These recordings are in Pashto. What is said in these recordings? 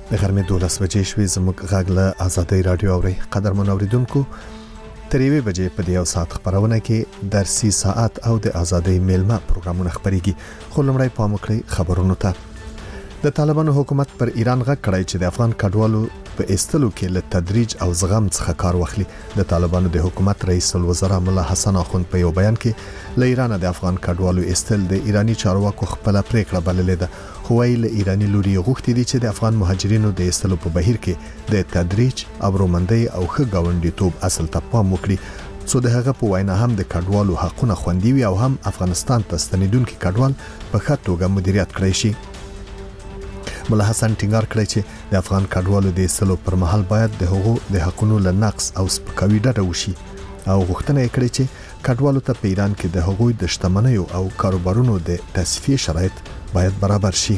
د غرمې 12 بجې شوې زموږ غږ له آزادۍ رادیو اوري. قدرمن اوریدونکو، تر 1 بجې په دې یو ساعت خبرونه کې درسي ساعت او د آزادۍ میلمه پروګرامونه خبريږي. خو لمړی پام وکړئ خبرونو ته. د طالبانو حکومت پر ایران غږ کړی چې د افغان کډوالو په استلو کې له تدریج او زغم څخه کار واخلي. د طالبانو د حکومت رئیس الوزرا مولا حسن اخوند په یو بیان کې له ایران د افغان کډوالو استل د ایرانی چارواکو خپل پریکړه بللې ده. خو ویل ایرانی لوري غوښتي دي چې د افغان مهاجرینو د استلو په بهیر کې د تدریج، ابرومندۍ او ښه گاونډیتوب اصل ته پام وکړي، څو د هغه په وینا هم د کډوالو حقونه خوندي وي او هم افغانستان ته ستنیدونکي کډوال په ښه توګه مدیریت کړي شي. مولا حسن ټینګار کړی چې د افغان کډوالو د استلو پر مهال باید د هغو د حقونو له نقص او سپکاوي ډډه وشي او غوښتنه یې کړې چې کډوالو ته په ایران کې د هغوی د شتمنیو او کاروبارونو د تصفیه شرایط باید برابر شي.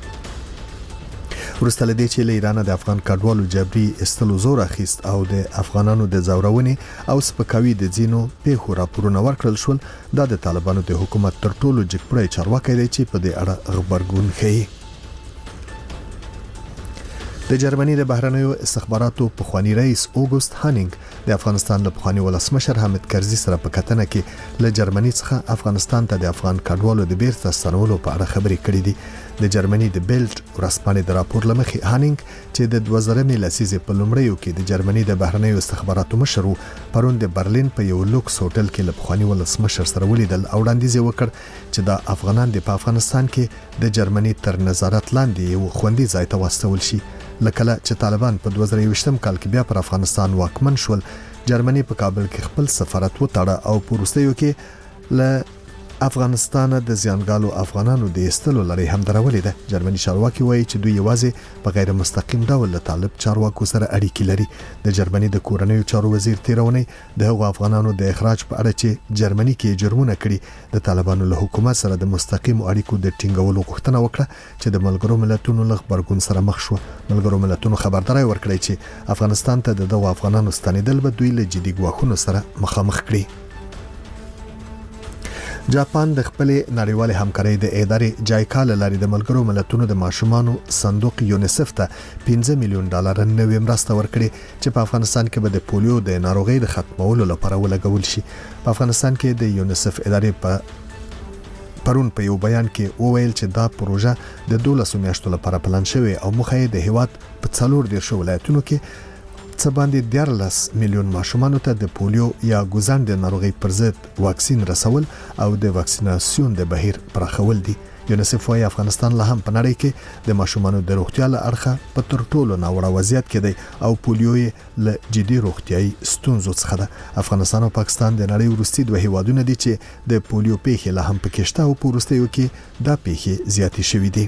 وروسته له دې چې له ایران د افغان کډوالو جبري استلو زور اخیست او د افغانانو د زورونې او سپکاوي د ځینو پیښو راپورونه ورکړل شول، دا د طالبانو د حکومت تر ټولو جګپړی چارواکي دی چې په دې اړه خبرګون ښيي. د جرمني د بهرنیو استخباراتو پخوانی رئیس اوګوست هانینګ د افغانستان له پخوانی ولسمشر حامد کرزي سره په کتنه کې له جرمني څخه افغانستان ته د افغان کډوالو د بیرته ستنولو په اړه خبرې کړې دي. د جرمني د بیلډ ورځپاڼې د راپور لمخې هانینګ چې د 2000 لسیزې په لومړیو کې د جرمني د بهرنیو استخباراتو مشر پرون د برلین په یو لوکس هوټل کې له پخوانی ولسمشر سره ولیدل او وړاندیز وکړ چې د افغانان د افغانستان کې د جرمني تر نظارت لاندې یو خوندي ځای ته واستول شي. لکه چې طالبان په 2020 کال کې بیا پر افغانستان واکمن شول، جرمني په کابل کې خپل سفارت وتاړه او په وروستیو کې له افغانستان د زیانګالو افغانانو د استلو لړۍ هم درولې ده. جرمني چارواکي وایي چې دوی یوازې په غیر مستقیم ډول له طالب چارواکو سره اړیکې لري. د جرمني د کورنیو چارو وزیر تیرونی د هغو افغانانو د اخراج په اړه چې جرمني کې جرمونه کړي د طالبانو له حکومت سره د مستقیم اړیکو د ټینګولو غوښتنه وکړه چې د ملګرو ملتونو له خبرګون سره مخ شو. ملګرو ملتونو خبرداري ورکړه چې افغانستان ته دغه افغانانو ستنیدل به دوی له جدي ګواښونو سره مخامخ کړي. جاپان د خپل نړیوال همکارۍ د ادارې جایکا لاري د ملګرو ملتونو د ماشومانو صندوق یونیسف ته $15 میلیون نوې مرسته ورکړي چې په افغانستان کې به د پولیو د ناروغۍ د ختمولو لپاره ولګول شي. په افغانستان کې د یونیسف ادارې پرون په یو بیان کې وویل چې دا پروژه د 12 میاشتو لپاره پلان شوی او مخه د هیواد په 14 ولایتونو کې څه باندې 14 میلیون ماشومان ته د پولیو یا ګوزن د ناروغۍ پر ضد واکسین رسول او د واکسیناسیون د بهیر پراخول دي. یونیسف وايي افغانستان له هم په نړۍ کې د ماشومانو د روغتیا له اړخه په تر ټولو ناوړه وضعیت کې دی او پولیو له جدي روغتیايي ستونزو څخه ده. افغانستان او پاکستان د نړۍ وروستي دوه هیوادونه دي چې د پولیو پیښې له هم پکې شته او په وروستیو کې دا پیښې زیاتې شوې دي.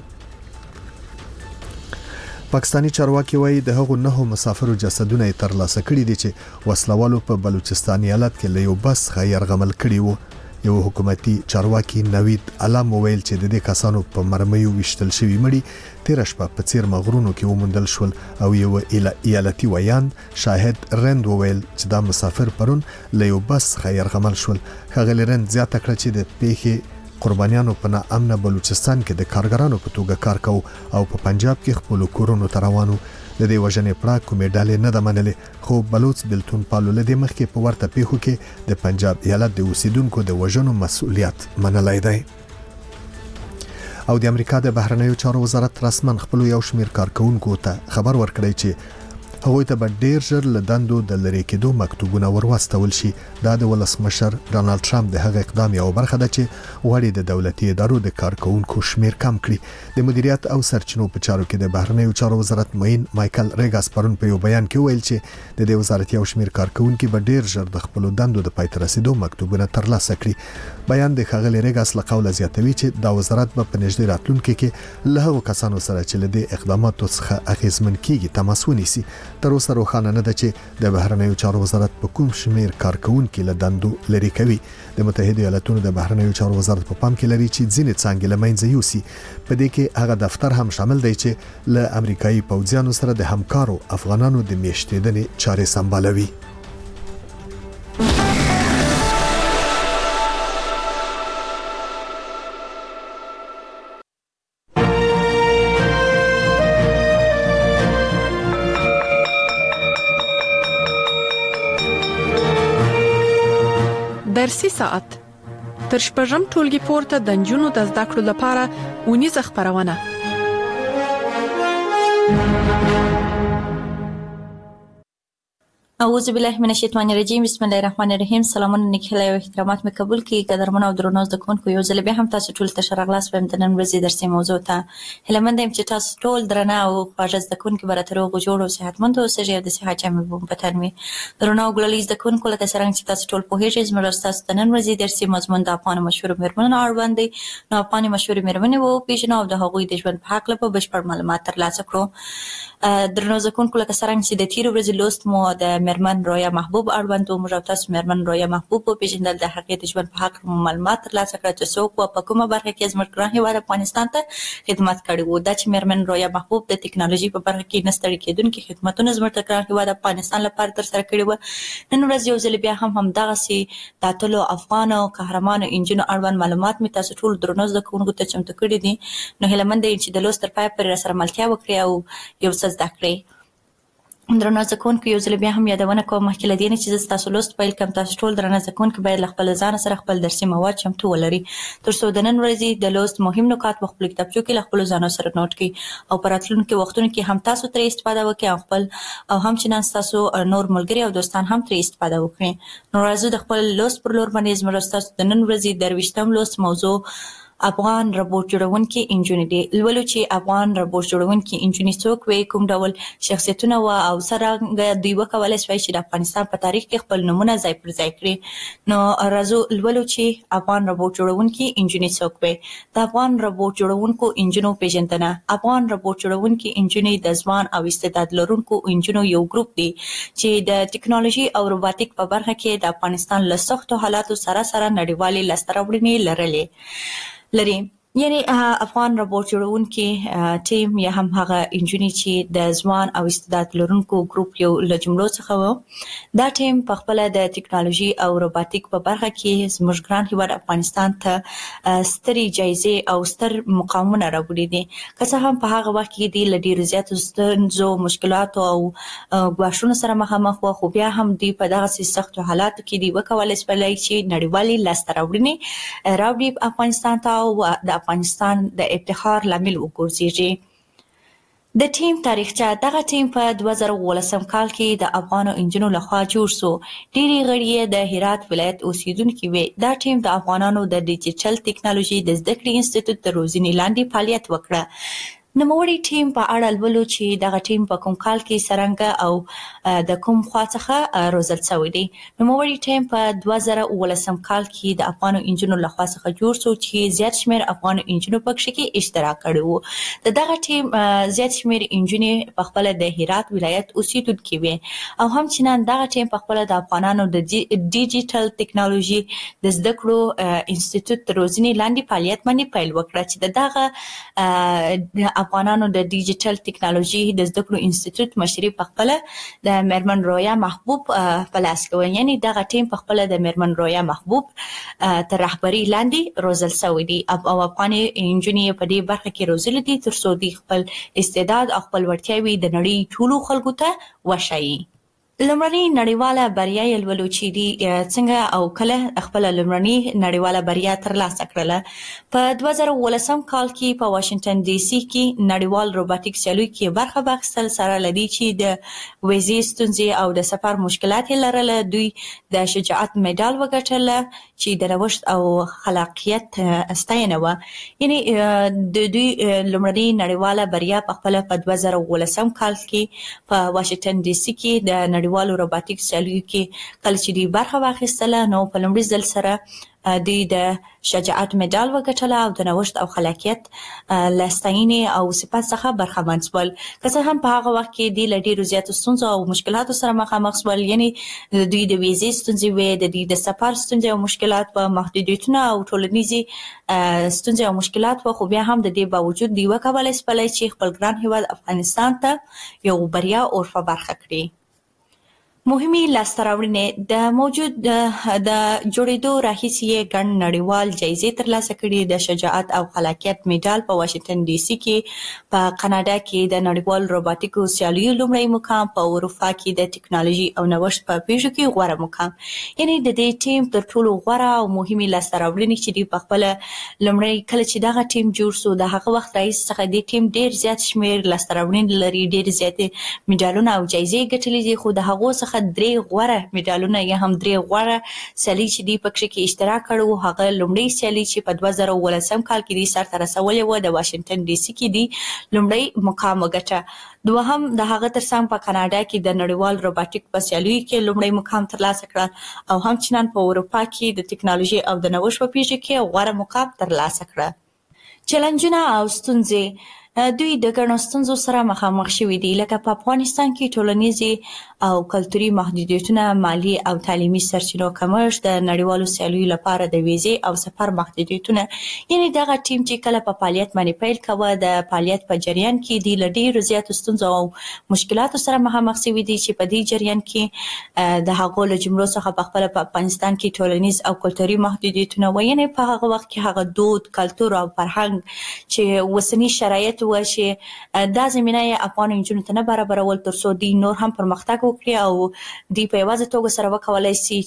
پاکستانی چارواکي وایي د هغو 9 مسافرو جسدونه ترلاسه کړي دي چې وسلوالو په بلوچستان ایالت کې له یو بس څخه يرغمل کړي وو. یو حکومتي چارواکي نوید علم ویل چې د دې کسانو په مرمیو وشتل شوی مړي 13 شپه په څیر مغرونو کې ومندل شول او یو ایالتي ویان شاهد رند ویل چې دا مسافر پرون له یو بس څخه يرغمل شول. خغل رند زیاته کړ چې د پیښې قربانیانو په ناامن بلوچستان کې د کارګرانو په توګه کار کوي او په پنجاب کې خپل کورونو ته روانو. د دې وژنې پړه کومې ډلې نه د منلې، خو بلوچ بلتون پالو له دې مخکې په ورته پیښو کې د پنجاب ایالت د اوسیدونکو د وژنو مسؤلیت منلای دی. او د امریکا د بهرنیو چارو وزارت رسمن خپل یو شمیر کارکونکو ته خبر ورکړی چې هغوی ته به ډیر ژر له دندو د لری کېدو مکتوبونه ورواستول شي. دا د ولسمشر ډانلډ ټرمپ د هغه اقدام یو برخه ده چې غواړي د دولتي ادارو د کارکونکو شمیر کم کړي. د مدیریت او سرچینو په چارو کې د بهرنیو چارو وزارت معین مایکل ریګاس پرون په یو بیان کې ویل چې د دې وزارت یو شمیر کارکونکو به ډیر ژر د خپل دندو د پای ته رسیدو مکتوبونه ترلاسه کړي. بیان د خغل ریګاس له قوله زیاتوي چې دا وزارت به په نږدې راتلونکي کې له هغو کسانو سره چې له دې اقداماتو څخه اغیزمن کیږي تماس ونیسي. تر اوسه روښانه نه ده چې د بهرنیو چارو وزارت په کوم شمیر کارکونکو له دندو لري کوي. د متحده ایالاتونو د بهرنیو چارو وزارت په پام کې لري چې ځینې څانګې له منځه یوسي. په دې کې هغه دفتر هم شامل دی چې له امریکایي پوځیانو سره د همکارو افغانانو د میشتېدنې چارې سمبالوي. درسي ساعت تر شپږم ټولګي پورته د نجونو د زده کړو لپاره ونیزه خبرونه. اعوذ بالله من الشیطان الرجیم. بسم الله الرحمن الرحیم. سلامونه نیکهیله او احترامات مې قبول کړئ. قدرمن او درنو زده کوونکو، یو ځل بیا هم تاسو ټول ته ښه راغلاست وایم د نن ورځې درسي موضوع ته. هیله مند یم چې تاسو ټول درنه او خواږه زده کوونکي به راته روغ جوړ او صحتمند اوسئ او د صحت جامې به مو په تن وي. درنو او ګلالي زده کوونکو، لکه څرنګه چې تاسو ټول پوهیږئ، زموږ ستاسو د نن ورځې درسي مضمون د افغانو مشهورو مېرمنو اړوند دی. نو افغاني مشهورې مېرمنې وپېژنو او د هغوی د ژوند په هکله به بشپړ معلومات ترلاسه کړو. درنو زده کوونکو، لکه څرنګه چې د تېرې ورځې لوست مو د مېرمن رویا محبوب اړوند و، موږ او تاسو مېرمن رویا محبوب وپېژندل، د هغې د ژوند په هکله مو معلومات ترلاسه کړه چې څوک وه، په کومه برخه کې زموږ ګران هېواد افغانستان ته خدمت کړی و. دا چې مېرمن رویا محبوب د ټکنالوژي په برخه کې نه ستړي کېدونکي خدمتونه زموږ د ګران هېواد افغانستان لپاره ترسره کړي وه. نن ورځ یو ځل بیا هم همدغسې د اتلو افغانو قهرمانو نجونو اړوند معلومات مې تاسو ټولو درنو زده کوونکو ته چمتو کړي دي. نو هیله مند یم چې د لوست تر پایه پورې راسره ملتیا وکړئ او یو څه زده کړئ. درنو زده کوونکو، یو ځل بیا هم یادونه کوم مخکې له دې نه چې زه ستاسو لوست پیل کړم، تاسو ټول درنه زده کوونکي باید له خپل ځانه سره خپل درسي مواد چمتو ولري تر څو د نن ورځې د لوست مهم نکات په خپلو کتابچو کې له خپلو ځانو سره نوټ کړئ او په راتلونکو وختونو کې هم تاسو ترې استفاده وکړئ او خپل او همچنان ستاسو نور ملګري او دوستان هم ترې استفاده وکړي. نو راځو د خپل لوست پر لور باندې زموږ ستاسو د نن ورځې 23م لوست موضوع افغان روبوټ جوړونکي انجونې دي. لولو چې افغان روبوټ جوړونکي انجونې څوک وي، کوم ډول شخصیتونه وه او څرنګه دوی وکولی شوی چې د افغانستان په تاریخ کې خپل نومونه ځای پر ځای کړي. نو راځو لولو چې افغان روبوټ جوړونکي انجونې څوک وي. د افغان روبوټ جوړونکو انجونو پیژندنه. افغان روبوټ جوړونکي انجونې د ځوان او استعداد لرونکو انجونو یو ګروپ دی چې د ټکنالوژي او روباتیک په برخه کې د افغانستان له سختو حالاتو سره نړیوالې لاسته راوړنې لري. یعنی افغان روبوټ جوړونکي ټیم یا هم هغه انجونې چې د ځوان او استعداد لرونکو ګروپ یو له جملو څخه و. دا ټیم په خپله د ټکنالوژي او روباتیک په برخه کې زموږ ګران هېواد افغانستان ته سترې جایزې او ستر مقامونه راوړي دي. که څه هم په هغه وخت کې دوی له ډېرو زیاتو ستونزو، مشکلاتو او ګواښونو سره مخامخ وه، خو بیا هم دوی په دغسې سختو حالاتو کې دوی وکولی شولی چې نړیوالې لاسته راوړنې راوړي افغانستان ته او د افغانستان د افتخار لامل وګرځېږي. د ټیم تاریخچه. دغه ټیم په 2018 کال کې د افغانو انجونو لخوا جوړ شو. ډېرې غړي یې د هرات ولایت اوسیدونکي وي. دا ټیم د افغانانو د ډیجیټل ټکنالوژي د زده کړې انسټیټیوټ د روزنې لاندې فعالیت وکړه. نوموړي ټیم په اړه لولو چې دغه ټیم په کوم کال کې څرنګه او د کوم خوا څخه روزل شوی دی. نوموړي ټیم په 2018 کال کې د افغانو انجونو لخوا څخه جوړ شو چې زیات شمېر افغانو انجونو پکې کې اشتراک کړی و. د دغه ټیم زیات شمېر انجونې په خپله د هرات ولایت اوسیدونکي وي او همچنان دغه ټیم په خپله د افغانانو د ډیجیټل ټکنالوژي د زده کړو انسټیټیوټ د روزنې لاندې فعالیت باندې پیل وکړه چې د دغه افغانانو د ډیجیټل ټکنالوژي د زده کړو انسټیټیوټ مشري په خپله د مېرمن رویا محبوب په لاس کې وه. یعنې دغه ټیم په خپله د مېرمن رویا محبوب تر رهبرۍ لاندې روزل شوی دی او افغاني انجونې په دې برخه کې روزلي دي تر څو دوی خپل استعداد او خپل وړتیاوې د نړۍ ټولو خلکو ته وښایي. لومړنۍ نړیواله بریا یې لولو چې دوی څنګه او کله خپله لومړنۍ نړیواله بریا ترلاسه کړله. په 2018 کال کې په واشنګټن ډي سي کې نړیوال روباتیک سیالیو کې برخه واخیستل، سره له دې چې د ویزې ستونزې او د سفر مشکلات یې لرله. دوی د شجاعت مډال وګټله چې د نوښت او خلاقیت ستاینه وه. یعنې د دوی لومړنۍ نړیواله بریا په خپله په 2018 کال کې په واشنګټن ډي سي کې د نړیوالو روباتیک سیالیو کې کله چې دوی برخه واخیستله، نو په لومړي ځل سره دوی د شجاعت مډال وګټله او د نوښت او خلاقیت له ستاینې او صفت څخه برخمن شول. که څه هم په هغه وخت کې دوی له ډېرو زیاتو ستونزو او مشکلاتو سره مخامخ شول. یعنې دوی د ویزې ستونزې وې، د دوی د سفر ستونزې او مشکلات وه، محدودیتونه او ټولنیزې ستونزې او مشکلات وه، خو بیا هم د دې باوجود دوی وکولی شولی چې خپل ګران هېواد افغانستان ته یو بریا عرفه برخه کړي. مهمي لاستهراوړنې د موجود د جوړېدو راهیسې ګڼ نړیوال جایزې ترلاسه کړي. د شجاعت او خلاقیت میډال په واشنگټن ډي سي کې، په کاناډا کې د نړیوال روباټیکو سیالیو لومړی مقام، په اروپا کې د ټکنالوژي او نوښت په پیښو کې غوره مقام. یعنی د دې ټیم تر ټولو غوره او مهمي لاستهراوړنې چې دی په خپل لومړی کله چې دغه ټیم جوړ شو د هغه وخت راهیسې څخه د ټیم ډیر زیات شمیر لاستهراوړنې لري، ډیر زیات میډالونه او جایزې ګټلې دي، خو د هغو څخه 3 غوره میډالونه یا هم 3 غوره سیالي چې دی پکې کې اشتراک کړو. هغه لومړی سیالي چې په 2018 کال کې دی سرته رسولې و د واشنگټن ډي سي کې دی لومړی مقام وګټه. دوهم د هغه ترڅنګ په کاناډا کې د نړیوال روباټیک په سیالیو کې لومړی مقام ترلاسه کړ او همچنان په اروپا کې د ټکنالوژي او د نوښت په پیښو کې غوره مقام ترلاسه کړ. چیلنجونه او ستونزې دوی د ګڼو ستونزو سره مخامخ شوي دي، لکه په افغانستان کې ټولنیزې او کلتوري محدودیتونه، مالی او تعلیمي سرچینو کمښت، د نړیوالو سیالیو لپاره د ویزې او سفر محدودیتونه. یعنی دغه ټیم چې کله په فعالیت باندې پیل کوه د فعالیت په جریان کې دی له ډیرو زیاتو ستونزو او مشکلاتو سره مخامخ شوي دي چې په دې جریان کې د هغو له جملو څخه په خپل په افغانستان کې ټولنیز او کلتوري محدودیتونه و. یعنی په هغه وخت کې هغه دود، کلتور او فرهنګ چې اوسني شرایط و چې دا زمینه یې افغان نجونو ته نه برابرول تر څو دوی نور هم پرمختګ وکړي او دوی په یوازې توګه سره وکولای شي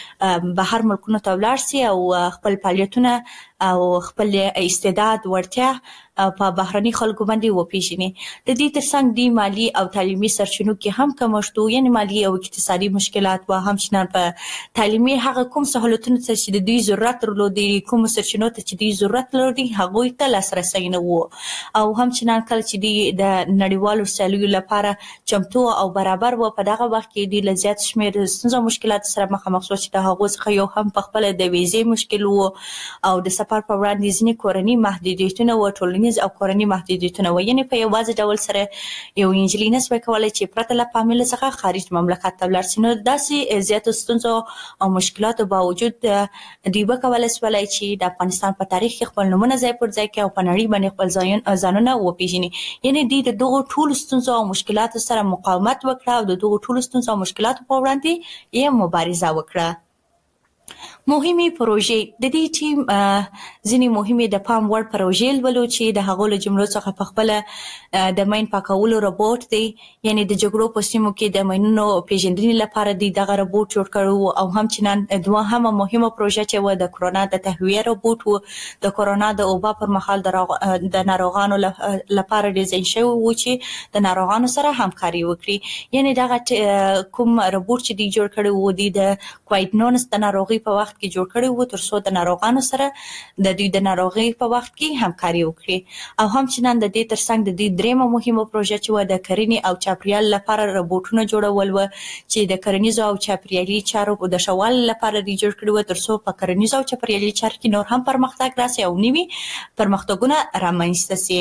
چې بهر ملکونو ته ولاړ شي او خپل فعالیتونه او خپل استعداد ورتیا په بهرني خلکو باندې وپیژني. د دې ترڅنګ دی مالی او تعلیمي سرچینو کې هم کمښت و، یعنی مالی او اقتصادي مشکلات و. همچنان په تعلیمي هغه کوم سهولتونه چې د دوی ضرورت درلود، کوم سرچینو ته چې دوی ضرورت لري هغوی ته لاسرسی نه و. او همچنان کله چې دوی د نړیوالو سیالیو لپاره چمتو او برابر و په دغه وخت کې دوی له زیات شمېر ستونزو مشکلات سره مخامخ شو چې د هغو څخه یو هم په خپله د ویزې مشکل و او د سفر په وړاندې ځینې کورني محدودیتونه و، ټولنیز او کورني محدودیتونه و. یعنی په یوازې ډول سره یو نجلۍ نشوای کولی چې پرته له فامیل څخه خارج مملکت ته ولاړ شي. نو داسې زیاتو ستونزو او مشکلاتو باوجود دوی وکولی شولی چې د افغانستان په تاریخ کې خپل نومونه ځای پر ځای کړي او په نړۍ باندې خپل ځانونه وپیژني. یعنی دوی د دغو ټولو ستونزو او مشکلاتو سره مقاومت وکړه او د دغو ټولو ستونزو او مشکلاتو په وړاندې یې مبارزه وکړه. مهمي پروژې د دې ټیم ځینې مهمې د پام وړ پروژې لولو چې د هغو له جملو څخه په خپله د ماین پاکولو روبوټ دی. یعنی د جګړو په سیمو کې د ماینونو پیژندنې لپاره دی دغه روبوټ جوړ کړی او همچنان دوهمه مهمه پروژه چې و د کرونا د تهویه روبوټ و. د کرونا د وبا پر مهال د ناروغانو لپاره ډیزاین شوی و چې د ناروغانو سره همکاري وکړي. یعنی دغه کوم روبوټ چې دی جوړ کړی و دی د کووید-19 د ناروغي په وخت کې جوړ کړی و تر څو د ناروغانو سره د دوی د ناروغي په وخت کې همکاري وکړي. او همچنان د دې ترڅنګ د دې درېمه مهمه پروژه چې و د کرنې او چاپیریال لپاره روبوټونه جوړول و چې د کرنیزو او چاپیریالي چارو د ښه والي لپاره دوی جوړ کړي و تر څو په کرنیزو او چاپیریالي چارو کې نور هم پرمختګ راسي او نوي پرمختګونه رامنځته سي.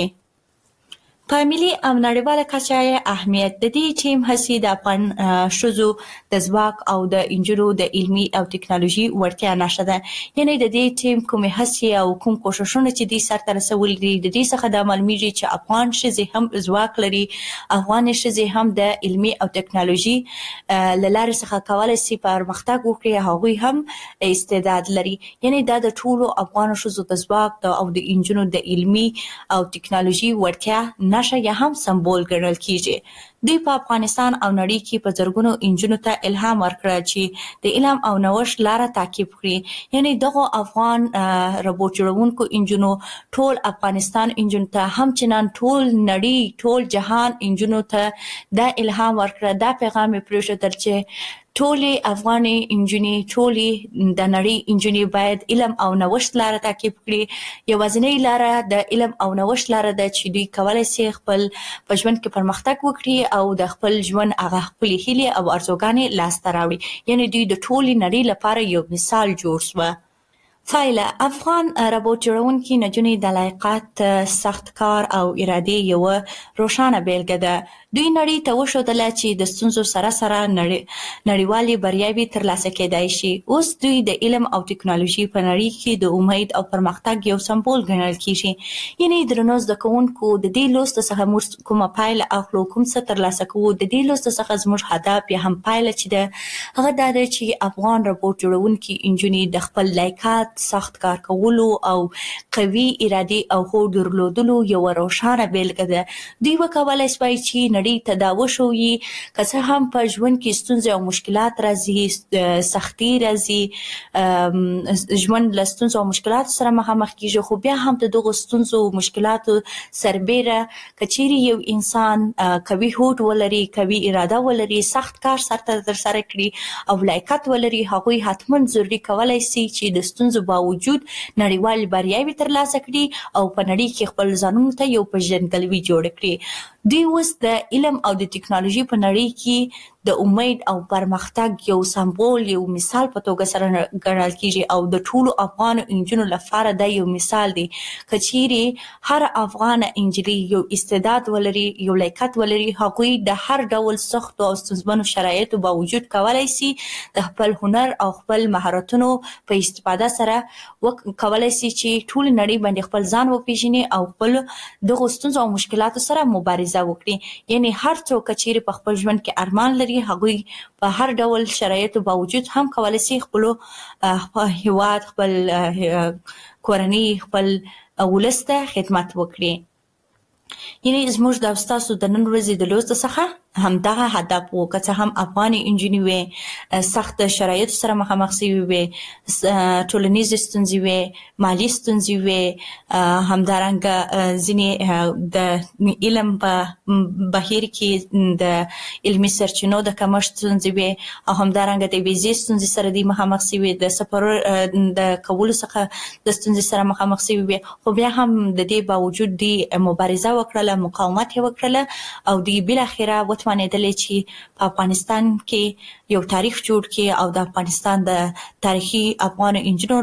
په ملي او نړیواله کچه یې اهمیت د دې ټیم هڅې د افغان ښځو د ځواک او د نجونو د علمي او ټکنالوژي وړتیا نښه ده. یعنی د دې ټیم کومې هڅې او کوم کوښښونه چې دوی سرته رسولي دي د دې څخه دا معلومیږي چې افغان ښځې هم ځواک لري، افغانې ښځې هم د علمي او ټکنالوژي له لارې څخه کولی شي پرمختګ وکړي، هغوی هم استعداد لري. یعنی دا د ټولو افغانو ښځو د ځواک او د نجونو د علمي او ټکنالوژي وړتیا نښه یا هم سمبول ګڼل کیږي. دوی په افغانستان او نړۍ کې په زرګونو نجونو ته الهام ورکړ چې د علم او نوښت لاره تعقیب کړي. یعنی دغه افغان روبوټ جوړونکو نجونو ټول افغانستان نجونو ته همچنان ټول نړۍ ټول جهان نجونو ته دا الهام ورکړ، دا پیغام یې پرېښودل چې ټولې افغاني نجونې ټولې د نړۍ نجونې باید علم او نوښت لاره تعقیب کړي. یوازینۍ لاره د علم او نوښت لاره ده چې دوی کولی شي خپل په ژوند کې پرمختګ وکړي او د خپل ژوند هغه خپلې هیلې او ارزوګانې لاسته راوړي. یعنی دوی د ټولې نړۍ لپاره یو مثال جوړ شوه. فایله افغان روبوټ جوړونکي نجونې د لیاقت، سخت کار او ارادې یوه روښانه بیلګه ده. دوی نړۍ ته وښودله چې د ستونزو سره سره نړیوالې بریاوې ترلاسه کېدای شي. اوس دوی د علم او ټکنالوژي په نړۍ کې د امید او پرمختګ یو سمبول ګڼل کیږي. یعنی درنو زده کوونکو د دې لوست څخه موږ کومه پایله اخلو، کوم څه ترلاسه کوو. د دې لوست څخه زموږ هدف یا هم پایله چې ده هغه دا ده چې افغان روبوټ جوړونکي انجونې د خپل لایقات، سخت کار کولو او قوي ارادي او هوډ درلودلو یو روښانه بیلګه ده. دوی وکولای شي چې نړۍ ته دا وښوي که څه هم په ژوند کې ستونزې او مشکلات راځي، سختي راځي، ژوند له ستونزو او مشکلاتو سره مخامخ کیږي، خو بیا هم د دغو ستونزو او مشکلاتو سربیره که چیرې یو انسان قوي هوډ ولري، قوي اراده ولري، سخت کار سرته ترسره کړي او لایقت ولري، هغوی حتما ضروري کولای شي چې د ستونزو باوجود نړیوال بریاوې ترلاسه کړي او په نړۍ کې خپل ځانونو ته یو پیژندګلوي جوړ کړي. دوی اوس د علم او د ټکنالوژي په نړۍ کې د امید او پرمختګ یو سمبول، یو مثال په توګه سره ګڼل کیږي او د ټولو افغان انجونو لپاره دا یو مثال دی. که چیرې هر افغان انجلۍ یو استعداد ولري، یو لایقت ولري، هغوی د هر ډول سختو او ستونزمنو شرایطو باوجود کولای شي د خپل هنر او خپل مهارتونو په استفاده سره کولای شي چې ټول نړۍ باندې خپل ځان وپیژني او خپل دغو ستونزو او مشکلاتو سره مبارزه وکړي. یعنی هر څوک چې په خپل ژوند کې ارمان لري، هغوی په هر ډول شرایطو باوجود هم کولای شي خپل هیواد، خپل کورنۍ، خپل ولس ته خدمت وکړي. یعنی زموږ د تاسو د نن ورځې د لوست څخه همدغه هدف و، که څه هم افغاني انجونې وې، سخت شرایطو سره مخامخ شوي وې، ټولنیزې ستونزې وې، مالي ستونزې وې، همدارنګه ځینې د علم په بهیر کې د علمي سرچینو د کمښت ستونزې وې او همدارنګه د ویزې ستونزې سره دوی مخامخ شوي، د سفر د کولو څخه د ستونزې سره مخامخ شوي وې، خو بیا هم د دې باوجود دوی مبارزه وکړله، مقاومت یې وکړله او دوی بالاخره وتوانېدلې چې په افغانستان کې یو تاریخ جوړ کړي او د افغانستان د تاریخي افغان انجونو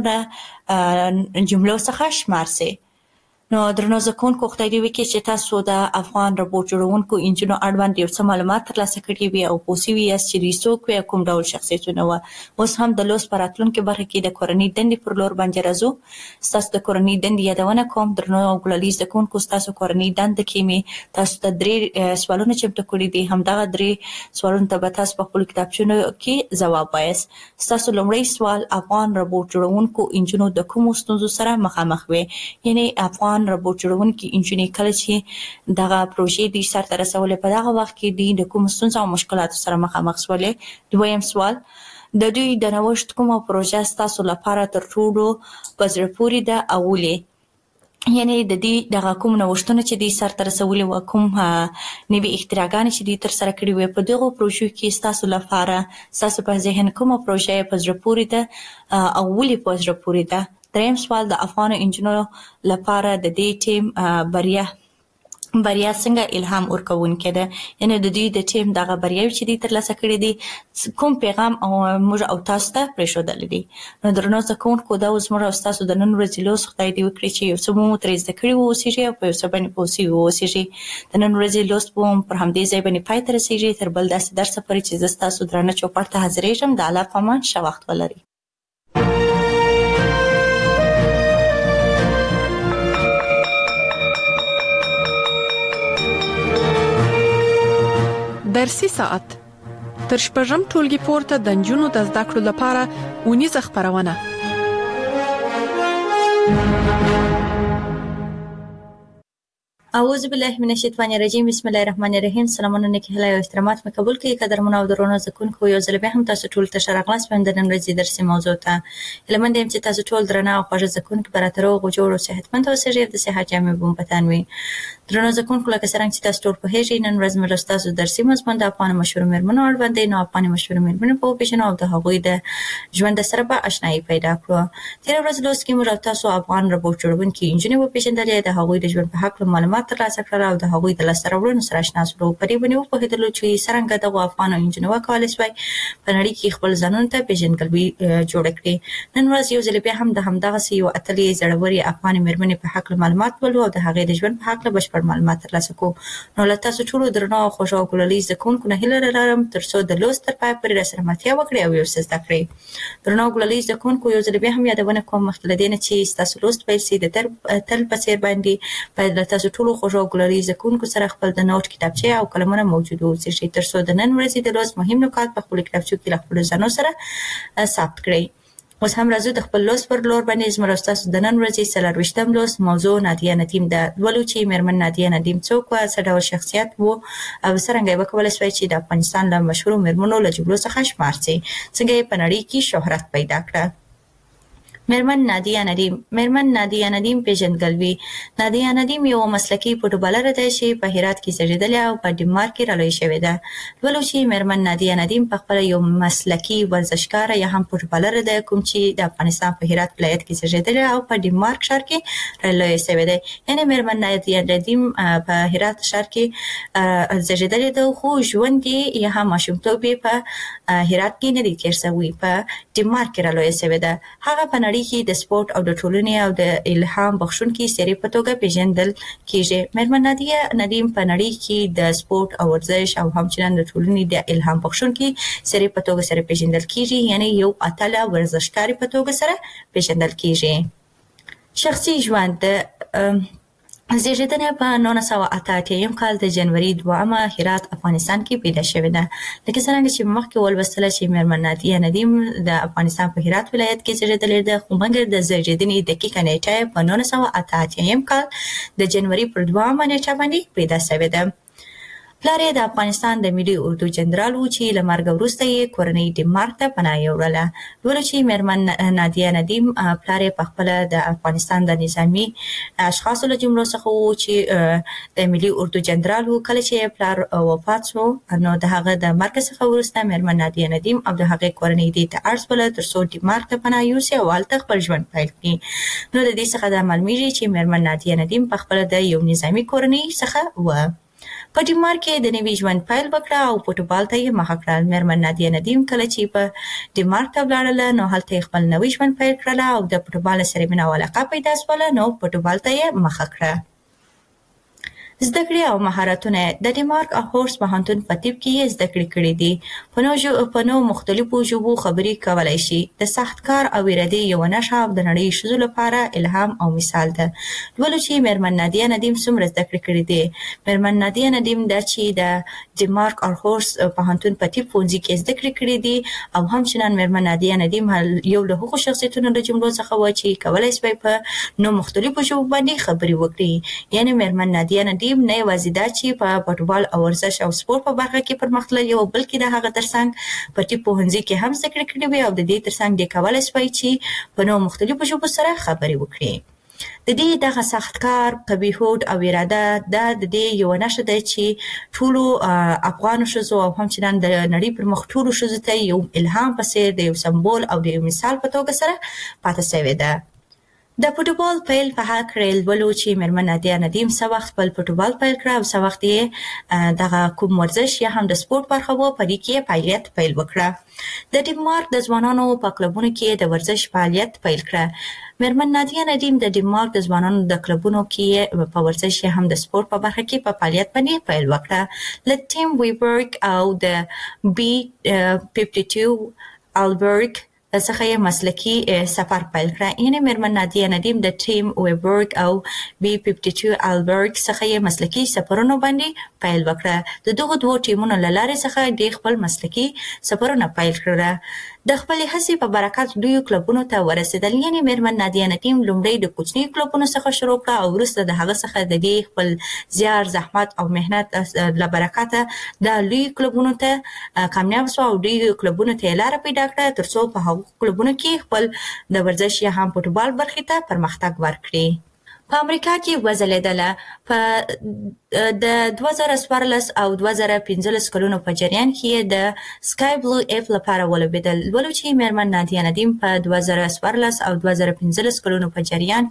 د جملو څخه شمار شي. نو درنو زده کوونکو، خدای دې وکړي چې تاسو د افغان روبوټ جوړونکو انجونو اړوند یو څه معلومات ترلاسه کړي وي او پوه شوي یاست چې دوی څوک وي او کوم ډول شخصیتونه وه. اوس هم د لوست په راتلونکې برخه کې د کورنۍ دندې پر لور باندې راځو. ستاسو د کورنۍ دندې یادونه کوم. درنو او ګلالي زده کوونکو، ستاسو کورنۍ دنده کې مې تاسو ته 3 سوالونه چمتو کړي دي. همدغه 3 سوالونو ته به تاسو په خپلو کتابچونو کې ځواب وایاست. ستاسو لومړی سوال: افغان روبوټ جوړونکو انجونو د کومو ستونزو سره مخامخ وي؟ یعنی افغان روبوټ جوړونکي انجونې کله چې دغه پروژې دوی سرته رسولې، په دغه وخت کې دوی د کومو ستونزو او مشکلاتو سره مخامخ شولې. دویم سوال: د دوی د نوښت کومه پروژه ستاسو لپاره تر ټولو په زړه پورې ده او ولې؟ یعنی د دې دغه کوم نوښتونه چې دوی سرته رسولي وو، کوم نوي اختراعګانې چې دوی ترسره کړي وې، په دغو پروژو کې ستاسو لپاره ستاسو په ذهن کومه پروژه په زړه پورې ده او ولې په زړه پورې ده؟ دریم سوال: د افغان انجونو لپاره د دې ټیم بریا څنګه الهام ورکوونکې ده؟ یعنی د دوی د ټیم دغه بریاوې چې دوی ترلاسه کړي دي کوم پیغام موږ او تاسو ته پرېښودلی دي؟ نو درنو زده کوونکو، دا اوس موږ او ستاسو د نن ورځې لوست خدای دې وکړي چې یو څه مو ترې زده کړي واوسېږي او په یو څه باندې پوه شوي واوسېږي. د نن ورځې لوست به هم پر همدې ځای باندې پای ته رسېږي. تر بل داسې درسه پورې چې زه ستاسو درانه چوپړ ته حاضرېږم. د الله په امان، ښه وخت ولرئ. درسي ساعت تر شپږم ټولګي پورته د نجونو د زده کړو لپاره اونیزه خپرونه. اعوذ بالله من الشیطان الرجیم. بسم الله الرحمن الرحیم. سلامونه نیکی هیله او احترامات مې قبول کړئ. قدرمنو او درنو زده کوونکو، یو ځل بیا هم تاسو ټول ته ښه راغلاست په د نن ورځې درسي موضوع ته. هیله مند یم چې تاسو ټول درانه او خوږ زده کوونکي به راته روغ جوړ او صحتمند اوسئ. د صحت جامې به مو په تن وي. درنو زده کوونکو، لکه څرنګه چې تاسو ټول پوهېږئ، نن ورځ مې ستاسو درسي مضمون د افغان مشهورو مېرمنو اړوند دی. نو افغاني مشهورو مېرمنې به وپېژنو او د هغوی د ژوند سره به اشنایي پیدا کړو. تېره ورځ لوست کې موږ او تاسو افغان روبوټ جوړونکي انجونې وپېژندلې، د هغوی د ژوند په هکله معلومات معلومات ترلاسه کړل او د هغوی د لاسته راوړنو سره آشنا شو. په دې باندې وپوهېدلو چې څرنګه دغو افغان نجونو وکولی شوای په نړۍ کې خپل ځانونو ته پیژندګلوي جوړه کړي. نن ورځ یو ځل بیا هم د همدغسې یو اتلې زړورې افغانې مېرمنې په هکله معلومات ولرو او د هغې د ژوند په هکله بشپړ معلومات ترلاسه کړو. نو له تاسو ټولو درنو او خوږو او ګلالي زده کوونکو نه هیله لرم تر څو د لوست تر پای پورې راسره ملتیا وکړئ او یو څه زده کړئ. درنو او ګلالي زده کوونکو یو ځل بیا هم یادونه کوم مخکې له دې نه چې ستاسو لوست پیل شي د تل په څېر باندې باید له تاسو ټولو خوږو او ګلالي زده کوونکو سره خپل د نوټ کتابچې او قلمونه موجود واوسي تر څو د نن ورځې د لوست مهم نکات په خپلو کتابچو کې له خپلو ځانو سره ثبت کړئ. اوس هم راځو د خپل لوست پر لور باندې زموږ او ستاسو د نن ورځې 24 لوست موضوع نادیه ندیم ده. لولو چې مېرمن نادیه ندیم څوک وه، څه ډول شخصیت و او څرنګه یې وکولی شوی چې د افغانستان له مشهورو مېرمنو له جملو څخه شمار شي، څنګه یې په نړۍ کې شهرت پیدا کړه. مېرمن نادیه ندیم پیژندګلوي. نادیه ندیم یو مسلکي فوټبالره ده چې په هرات کې زیږېدلې او په ډنمارک کې رالویه شوې ده. لولو چې مېرمن نادیه ندیم پخپله یو مسلکي ورزشکاره یا هم فوټبالره ده کوم چې د افغانستان په هرات ولایت کې زیږېدلې او په ډنمارک ښار کې رالویه شوې ده. یعنې مېرمن نادیه ندیم په هرات ښار کې زیږېدلې ده خو ژوند یې یا هم ماشومتوب یې په هرات کې نه دی تېر شوی، په ډنمارک کې رالویه شوې ده. هغه په نړۍ کې د سپورت او د ټولنې او د الهام بخښونکي څېرې په توګه پیژندل کیږي. مېرمن نادیه ندیم په نړۍ کې د سپورت او ورزش او همچنان د ټولنې د الهام بخښونکي څېرې په توګه سره پیژندل کیږي، یعنی یو اتله ورزشکارې په توګه سره پیژندل کیږي. شخصي ژوند زیږېدنه په 1988 کال د جنوري 2 هرات افغانستان کې پیدا شوې ده. لکه څرنګه چې مخکې ولوستله چې مېرمن نادیه ندیم د افغانستان په هرات ولایت کې زیږېدلې ده، خو مګر د زیږېدنې دقیقه نیټه یې په 1988 کال د جنوري پر 2 نیټه باندې پیدا شوې ده. پلار یې د افغانستان د ملي اردو جنرال و چې له مرګه وروسته یې کورنۍ ډنمارک ته پناه یوړله. لولو چې مېرمن نادیه ندیم پلار یې پخپله د افغانستان د نظامي اشخاصو له جملو څخه و چې د ملي اردو جنرال و. کله چې پلار وفات شو نو د هغه د مرګ څخه وروسته مېرمن نادیه ندیم او د هغې کورنۍ دې ته اړ شوله تر څو ډنمارک ته پناه یوسي او هلته خپل ژوند پیل کړي. نو د دې څخه دا معلومیږي چې مېرمن نادیه ندیم پخپله د یو نظامي کورنۍ څخه وه. په ډنمارک کې د نوي ژوند پیل وکړه او فوټبال ته یې مخه کړه. مېرمن نادیه ندیم کله چې په ډنمارک ته ولاړله نو هلته یې خپل نوی ژوند پیل کړله او د فوټبال سره مینه او علاقه پیدا شوله نو فوټبال ته یې مخه کړه. زده کړې او مهارتونه د ډنمارک هورس پوهنتون په طب کې یې زده کړې کړې دي. په نو مختلفو ژبو خبرې کولی شي. د سخت کار او ارادې یوه نښه او د نړۍ ښځو لپاره الهام او مثال ده. لولو چې مېرمن نادیه ندیم څومره زده کړې کړې دي. مېرمن نادیه ندیم دا چې د ډنمارک هورس پوهنتون په طب پوهنځي کې زده کړې کړې دي او همچنان مېرمن نادیه ندیم یو له هغو شخصیتونو له جملو څخه وه چې کولی شوی په نو مختلفو ژبو باندې خبرې وکړي. یعنې مېرمن نادیه ندیم نه یوازې دا چې په فوټبال او ورزش او سپورت په برخه کې پرمختللې وه، بلکې د هغه ترڅنګ په طب پوهنځي کې هم زده کړې کړې وې او د دې ترڅنګ دې کولی شوی چې په نو مختلفو ژبو سره خبرې وکړي. د دې دغه سخت کار، قوي هوډ او اراده دا د دې یوه نښه ده چې ټولو افغانو ښځو او همچنان د نړۍ پر مخ ټولو ښځو ته یو الهام په څېر د یو سمبول او د یو مثال په توګه سره پاتې شوې ده. د فوټبال پیل په هکله لولو چې مېرمن نادیه ندیم څه وخت خپل فوټبال پیل کړه او څه وخت یې دغه کوم ورزش یا هم د سپورت برخه وه په دې کې یې فعالیت پیل وکړه. د ډنمارک د ځوانانو په کلبونو کې د ورزش فعالیت پیل کړه. مېرمن نادیه ندیم د ډنمارک د ځوانانو د کلبونو کې په ورزش یا هم د سپورت په برخه کې په فعالیت باندې پیل وکړه. له ټیم ویبرګ او د B52 البرګ څخه یې مسلکي سفر پیل کړه. یعنې مېرمن نادیه ندیم د ټیم ویبرګ او B52 البرګ څخه یې مسلکي سفرونو باندې پیل وکړه. د دغو دوو ټیمونو له لارې څخه دې خپل مسلکي سفرونه پیل کړه. د خپلې هڅې په برکت لویو کلبونو ته ورسېدل. یعنې مېرمن نادیه ندیم لومړی د کوچنیو کلبونو څخه شروع کړه او وروسته د هغه څخه د دې خپل زیار، زحمت او محنت له برکته د لویو کلبونو ته کامیاب شوه او لویو کلبونو ته یې لاره پیدا کړه تر څو په هغو کلبونو کې خپل د ورزش یا هم فوټبال برخې ته پرمختګ ورکړي. په امریکا کې وځلېدله. په د 2014 او 2015 کلونو په جریان کې د سکای بلو اپ لپاره ولوبېدل. ولو چې میرمن نادیه ندیم په 2014 او 2015 کلونو په جریان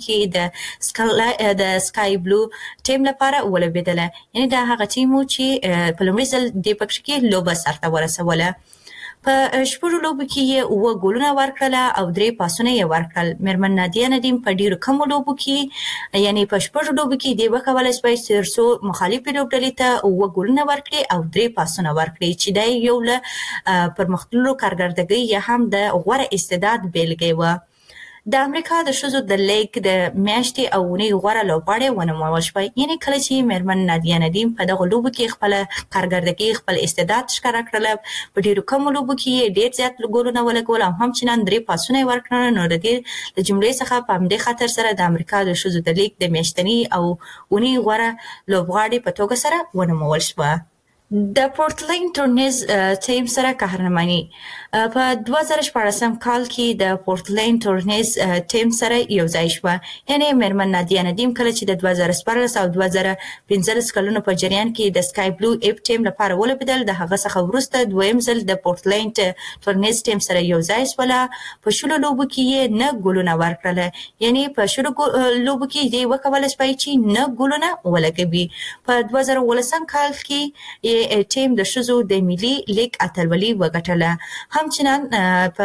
کې د سکای بلو ټیم لپاره ولوبېدله. یعنی دا هغه ټیم و چې په لومړي ځل د پکښ کې لوبه سرته ورسوله. په شپږو لوبو کې یې 7 ګولونه ورکړله او 3 پاسونه یې ورکړل. میرمن نادیه ندیم په ډیرو کمو لوبو کې یعنی په شپږو لوبو کې دی وکولای شوی تر څو مخالفې لوبډلې ته 7 ګولونه ورکړي او 3 پاسونه ورکړي چې دا یو له پرمختللو کارګردګۍ یا هم د غوره استعداد بیلګې وه. د امریکا د ښځو د لیګ د میاشتې او اونۍ غوره لوبغاړې ونومول شوی. یعنی کله چې میرمن نادیه ندیم په دغه لوبو کې خپله کارګردګي خپل استعداد ښکاره کړله، په ډېرو کمو لوبو کې یې ډېر زیات ګولونه ولګول او همچنان 3 پاسونه یې ورکړل. نو د دې له جملې څخه په همدې خاطر سره د امریکا د ښځو د لیګ د میاشتني او اونۍ غوره لوبغاړې په توګه سره ونومول شوه. د پورټلینډ ټورنیز ټیم سره قهرماني. په 2014 کال کې د پورټلینډ ټورنیز ټیم سره یو ځای شوه. یعنی میرمن نادیه ندیم کله چې د 2014 او 2015 کلونو په جریان کې د سکای بلو اپ ټیم لپاره ولوبېدل، د هغه څخه وروسته دویم ځل د پورټلینډ ټورنیز ټیم سره یو ځای شوله. په شلو لوبو کې یې 9 ګولونه ورکړل. یعنی په شلو لوبو کې دی وکولای شوی چې 9 ګولونه ولګوي. په 2018 کال کې ټیم د ښځو د ملي لیګ اتلولي وګټله. همچنان په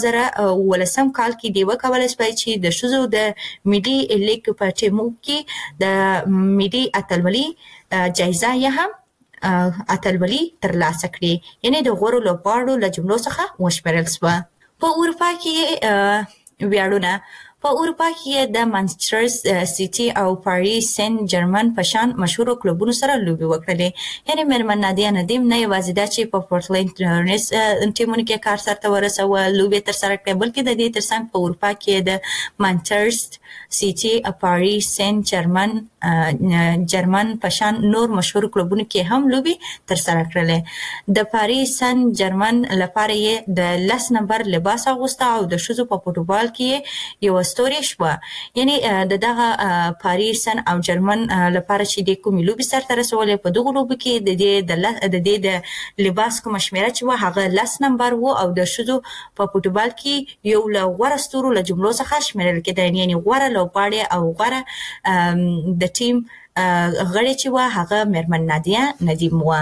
2018 کال کې دی وکولای شوی چې د ښځو د ملي لیګ په ټیمو کې د ملي اتلولي جایزه یا هم اتلولي ترلاسه کړي. یعنی د غوره لوبغاړو له جملو څخه وشمېرل شوه. په اروپا کې ویاړونه. په اروپا کې د مانچستر سیټي او پاریس سن جرمن په شان مشهورو کلوبونو سره لوبې وکړلې. یعنی میرمن نادیه ندیم نه یوازې دا چې په پورټلینډ ټورنیز ټیمونو کې کار سرته ورسوه، لوبې ترسره کړې، بلکې د دې ترڅنګ په اروپا کې د مانچستر سیټي، پاریس سن جرمن په شان نور مشهور کلوبونو کې هم لوبې ترسره کړلې. د پاریس سن جرمن لپاره یې د 10 نمبر لباس اغوسته او د ښځو په فوټبال کې یو ستوري شوه. یعنی د دغه پاریس سن او جرمن لپاره چې د کومې لوبې سرته رسولې، په دغو لوبو کې د دې د لباس کومه شمېره چې وه هغه 10 نمبر و او د ښځو په فوټبال کې یو له غوره ستورو له جملو څخه شمېرل کېده. یعنی غوره لوبغاړې او غوره د ټیم غړې چې وه هغه میرمن نادیه ندیم وه.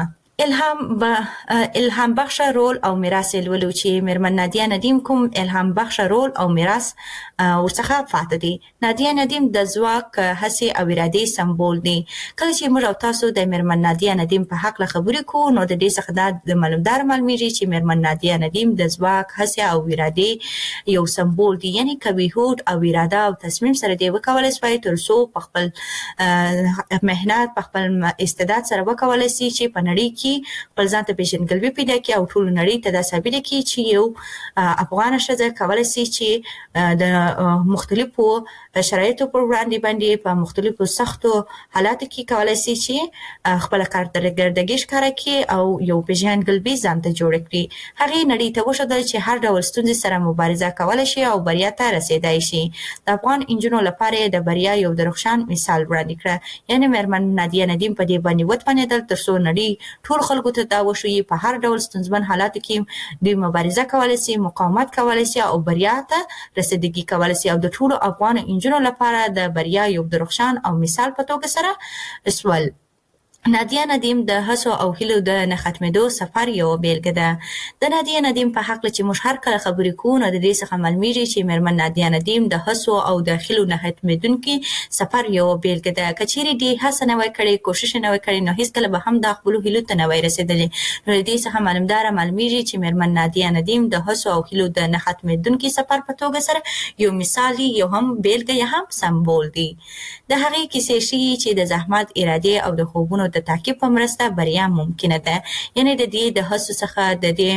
الهام بخش رول او میراث لولو چې میرمن نادیه ندیم کوم الهام بخش رول او میراث ورڅخه پاتې دي. نادیه ندیم د ځواک، هڅې او ارادې سمبول دي. کله چې موږ او تاسو د میرمن نادیه ندیم په حق خبرې کوو نو د دې څخه دا معلومیږي چې میرمن نادیه ندیم د ځواک، هڅې او ارادې یو سمبول دي. یعنی کوي هوډ او اراده او تصمیم سره دی وکولای شي تر څو په خپل مهنت، په خپل استعداد سره وکولای شي چې په نړۍ کې خپل ځان ته پیژندګلوي پیدا کړي او ټول نړۍ ته دا ثابته کړي چې یو افغان ښځه کولای شي چې د مختلفو شرایطو پر وړاندې په مختلفو سختو حالاتو کې کولای شي چې خپل کارګردګي ښکاره کړي او یو پیژندګلوي ځان ته جوړ کړي. هغې نړۍ ته وښودل چې هر ډول ستونزې سره مبارزه کولای شي او بریا ته رسیدای شي. د افغان انجونو لپاره د بریا یو درخشان مثال وړاندې کړ. یعنی میرمن نادیه ندیم په دې باندې وتوانېدل تر څو نړۍ ټول خلکو ته دا وښیي په هر ډول ستونزمن حالاتو کې دوی مبارزه کولای شي، مقاومت کولای شي او بریا ته رسیدګي کولای شي. او د ټولو افغان انجونو لپاره د بریا یو درخشان او مثال په توګه سره سول. نادیه ندیم د هڅو او هیلو د نه ختمېدو سفر یو بیلګه ده. د نادیه ندیم په حق چې موږ هر کله خبرې کوو نو د دې څخه معلومیږي چې میرمن نادیه ندیم د هڅو او د هیلو نه ختمېدونکي سفر یو بیلګه ده. که چیرې دې هڅه نه وای کړې، کوشش نه وای کړې، نو هیڅکله به هم د خپلو هیلو ته نه وای رسېدلې. نو د دې څخه معلومیږي چې میرمن نادیه ندیم د هڅو او هیلو د نه ختمېدونکي سفر په توګه سره یو مثال دی، یو هم بیلګه یا هم سمبول دی. د هغې کیسې ښیي چې د زحمت، ارادې او د خوبونو د تعقیب په مرسته بریا ممکنه ده. یعنی د دې د هڅو څخه، د دې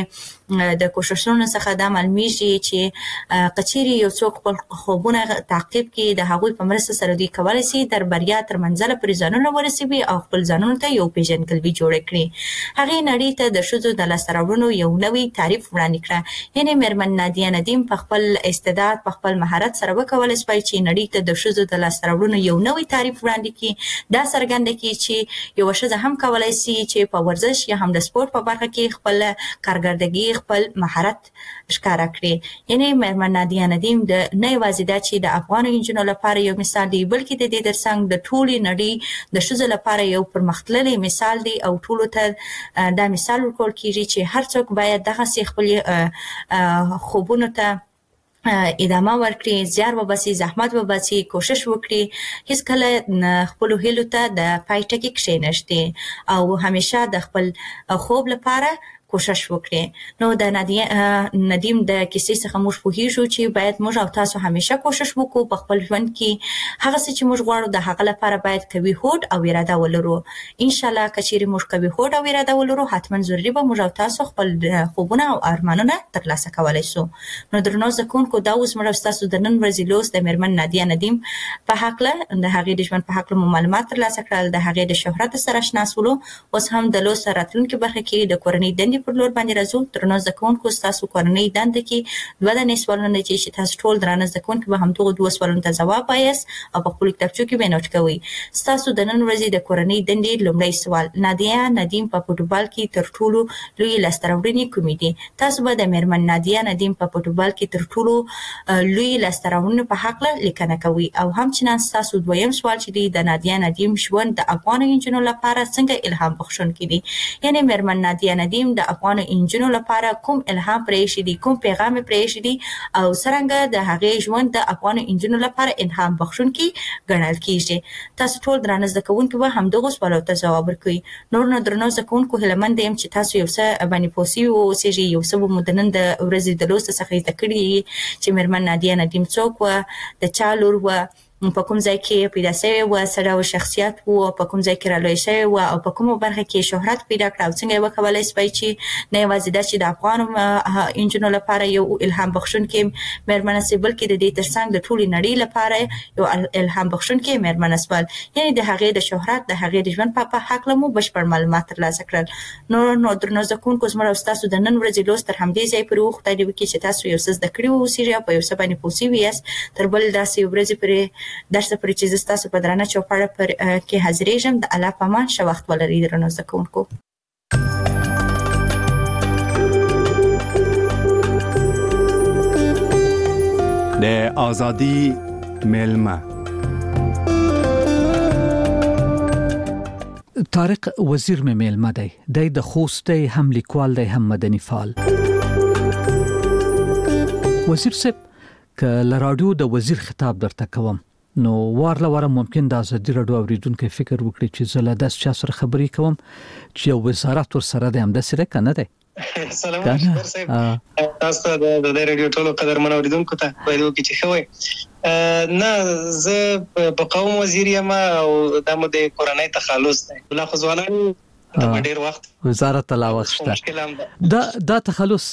د کوششونو څخه دا معلومیږي چې کچيري یو څوک خپل خوبونه تعقیب کړي د هغوی په مرسته سره دوی کولای شي تر بریا تر منزله پورې ځانونه ورسوي او خپل ځانونو ته یو پیژندګلوي جوړ کړي. هغه نړۍ ته د ښځو د لاسته راوړنو یو نوی تعریف وړاندې کړ. یعنې مېرمن نادیه ندیم په خپل استعداد په خپل مهارت سره وکولای شي چې نړۍ ته د ښځو د لاسته راوړنو یو نوی تعریف وړاندې کړي. دا څرګنده کړي چې یو ښځه هم کولای شي چې په ورزش یا هم د سپورت په برخه کې خپل کارګردګي خپل مهارت ښکاره کړي. یعنې مېرمن نادیه ندیم د نه یوازې دا چې د افغانو نجونو لپاره یو مثال دی بلکې د دې ترڅنګ د ټولې نړۍ د ښځو لپاره یو پرمختللی مثال دی او ټولو ته دا مثال ورکول کیږي چې هر څوک باید دغه خپل خوبونو ته ادامه ورکړي، زیار وباسي، زحمت وباسي، کوشش وکړي، هیڅ کله خپل هیلو ته د پای ټکی کښېنښتي او همیشه د خپل خوب لپاره کوشش وکړي. نو د نادیه ندیم د کیسې څخه موږ پوهیږو چې باید موږ او تاسو همیشه کوشش وکړو په خپل ژوند کې هغه څه چې موږ غواړو د هغه لپاره باید قوي هوډ او اراده ولرو. ان شاء الله کچېرې موږ قوي هوډ او اراده ولرو حتما ضروري به موږ او تاسو خپل خوبونه او ارمانونه ترلاسه کولای شو. نو درنو زده کوونکو دا اوس موږ تاسو د نن ورځې لوست د مېرمن نادیه ندیم په هکله د هغې د ژوند په هکله مو معلومات ترلاسه کړل، د هغې د شهرت سره اشنا شولو. اوس هم د لوست راتلونکي برخه کې د کورنۍ دندې پر لور باندې راځو. درنو زده کوونکو ستاسو کورنۍ دنده کې 2 دانې سوالونه چې تاسو ټول درنه زده کوونکي به همدغه 2 سوالونو ته ځواب وایاست او په خپل کتابچو کې به نوٹ کوئ. ستاسو د نن ورځې د کورنۍ دندې لومړی سوال: نادیه ندیم په فوټبال کې تر ټولو لوی لاسته راوړنې کومې دي؟ تاسو به د مېرمن نادیه ندیم په فوټبال کې تر ټولو لوی لاسته راوړنو په هکله لیکنه کوئ. او همچنان ستاسو دویم سوال چې دی د نادیه ندیم ژوند د افغانو نجونو لپاره څنګه الهام بخښونکی دی؟ یعنی مېرمن نادیه ندیم د افغانو نجونو لپاره کوم الهام پرېښی دی، کوم پیغام پرېښی دی او څرنګه د هغې ژوند د افغانو نجونو لپاره الهام بخښونکی ګڼل کیږي. تاسو ټول درانه زده کوونکي به همدغو سوالو ته ځواب ورکوئ. نور نو درنو زده کوونکو هیله مند یم چې تاسو یو څه باندې پوه سوي واوسېږئ، یو څه به مو د نن د ورځې د لوست څخه زده کړي چې مېرمن نادیه ندیم څوک وه، د چا لور وه، په کوم ځای کې پیدا شوې وه، څه ډول شخصیت و، په کوم ځای کې رالویه شوې وه او په کومه برخه کې شهرت پیدا کړه او څنګه یې وکولی شوی چې نه یوازې دا چې د افغانو نجونو لپاره یو الهام بخښونکې مېرمنه شي بلکې د دې ترڅنګ د ټولې نړۍ لپاره یو الهام بخښونکې مېرمنه شول. یعنې د هغې د شهرت د هغې د ژوند په هکله مو بشپړ معلومات ترلاسه کړل. نو درنو زده کوونکو زموږ او ستاسو د نن ورځې لوست تر همدې ځای پورې و. خدای دې وکړي چې تاسو یو څه زده کړي واوسېږئ او په یو څه باندې پوه سوي یاست. تر بل داسې ورځې پورې درس پورې چې زه ستاسو په درانه چوپړه پر کې حاضرېږم. د الله په امان ښه وخت ولرئ درنو زده کوونکو. د آزادی میلمه طارق وزیر مې میلمه دی د خوست دی، هم لیکوال دی هم مدني فعال. وزیر صاحب که له راډیو د وزیر خطاب درته کوم نو وارله واره ممکن د ازادي راډیو اوریدونکو فکر وکړي چې زه له داس چا سره خبرې کوم چې یو وزارت ور سره دی، همداسې ده که نه دی؟ سلام شکر صاحب، تاسو د راډیو ټولو قدرمن اوریدونکو ته باید وکړي چې ښه وایي. نه زه په قوم وزیر یم او دا مو د کورنۍ تخلص دی. لا خو ځوانان ته ډېر وخت وزارت لا وخت شته. دا تخلص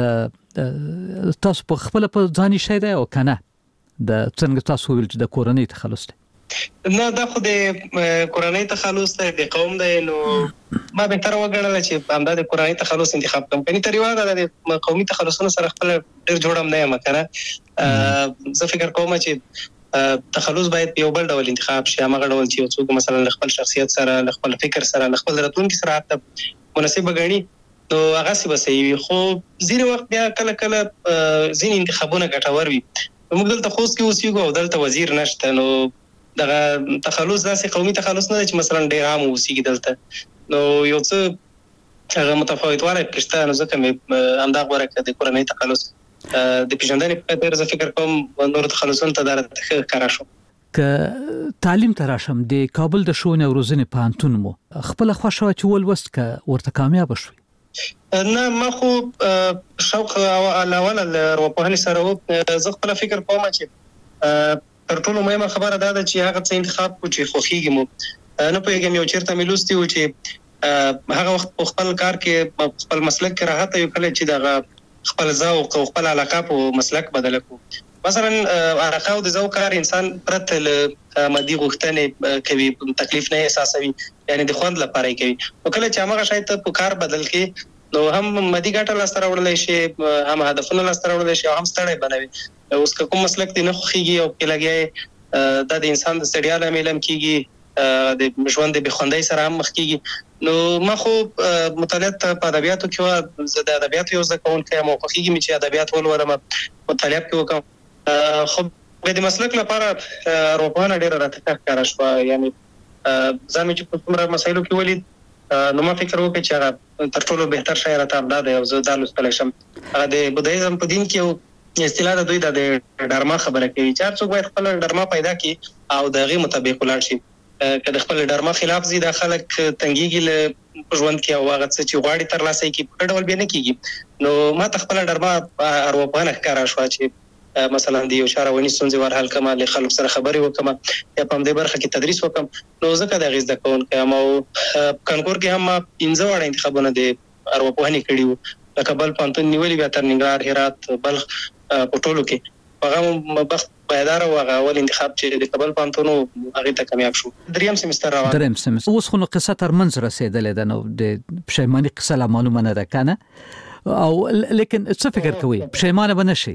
تاسو په خپل په ځاني شي دی او کنه د څنګه تاسو ویل چې د کورنۍ تخلص دی؟ نه دا خو د کورنۍ تخلص دی، د قوم دی. نو ما بهتره وګڼله چې همدا د کورنۍ تخلص انتخاب کړم. کني تر یوه د قومي تخلصونو سره خپل ډېر جوړم نه یم که نه. زه فکر کوم چې تخلص باید په یو بل ډول انتخاب شي، همغه ډول چې یو څوک مثلا له خپل شخصیت سره، له خپل فکر سره، له خپل راتلونکي سره حتی مناسب ګڼي نو هغسې به صحیح وي. خو ځینې وخت بیا کله کله ځینې انتخابونه ګټور وي. موږ دلته خوست کې اوسېږو او دلته وزیر نشته، نو دغه تخلص داسې قومي تخلص نه دی چې مثلا ډېر عام اوسېږي دلته. نو یو څه هغه متفاوتوالی پکې شته، نو ځکه مې همدا غوره کړه د کورنۍ تخلص د پېژندنې په خاطر. زه فکر کوم نورو تخلصونو ته دا راته ښه ښکاره شو. که تعلیم ته راشم، د کابل د ښوونې او روزنې پوهنتون مو خپله خوښه وه چې ولوست که ورته کامیابه شوئ؟ نه ما خو شوق الاول له ارواپوهنې سره و. زه خپله فکر کوم چې تر ټولو مهمه خبره دا ده چې هغه څه انتخاب کړو چې خوښېږي مو. نه پوهېږم یو چېرته مې لوستي و چې هغه وخت په خپل کار کې خپل مسلک کې راحت یو کله چې دغه خپل ذوق او خپل علاقه په مسلک بدل کو. مثلا علاقه او د ذوق کار انسان پرته له مادي غوښتنې کوي، تکلیف نه احساسوي، یعنی د خوند لپاره کوي. نو کله چې هغه شاید په کار بدل کې نو هم مادي ګټه لاسته راوړل شي، هم هدفونه لاسته راوړل شي، هم ستړی بنوي. اوس کوم مسلک دی نه خوږي او کې لګي د انسان د ستړیا لامل هم کیږي، د ژوند د بخوندۍ سره هم مخ کیږي. نو ما خو مطالعات په ادبیاتو کې زه د ادبیاتو یو ځکه کوونکی یم او خوښیږي مې چې ادبیات ولولم، مطالعات کې وکم. خو د مسلک لپاره روپانه ډیره راته ښکاره شوه، یعنی ځان مې چې په څومره مسایلو کې ولید نو ما فکر وکړ چې هغه تر ټولو بهتر شی راته همدا دی او زه دا لوستلی شم. هغه د بودایزم په دین کې یو اصطلاح د دوی د ډرما خبره کوي چې هر څوک باید خپل ډرما پیدا کړي او د هغې مطابق ولاړ شي. که د خپل ډرما خلاف زی د خلک تنګیږي له ژوند کې او هغه څه چې غواړي ترلاسه کړي په ډول بیا نه کیږي. نو ما ته خپل ډرما ارواپوهنه ښکاره شوه چې مثلا د یو چارونی ستونزې ور حل کما، له خلکو سره خبرې وکم، یا په دې برخه کې تدریس وکم. نو ځکه د غیز د کوونکی ام او کنکور کې هم 15 وړ انتخابونه د ارواپوهنې کړي وو، لکه بل پانتون نیولې بیا تر ننګرهار، هرات، بلخ په ټولو کې. هغه بخت پایدار او هغه اول انتخاب چې د کابل پانتونو هغه ته کامیاب شو. دریم سمستر روان. دریم سمستر اوس خو نو قصه تر منځ رسیدلې ده، نو د پښیماني قصه لا معلومه نه ده کنه، او لیکن څه فکر کوي پښیمانه بنشي؟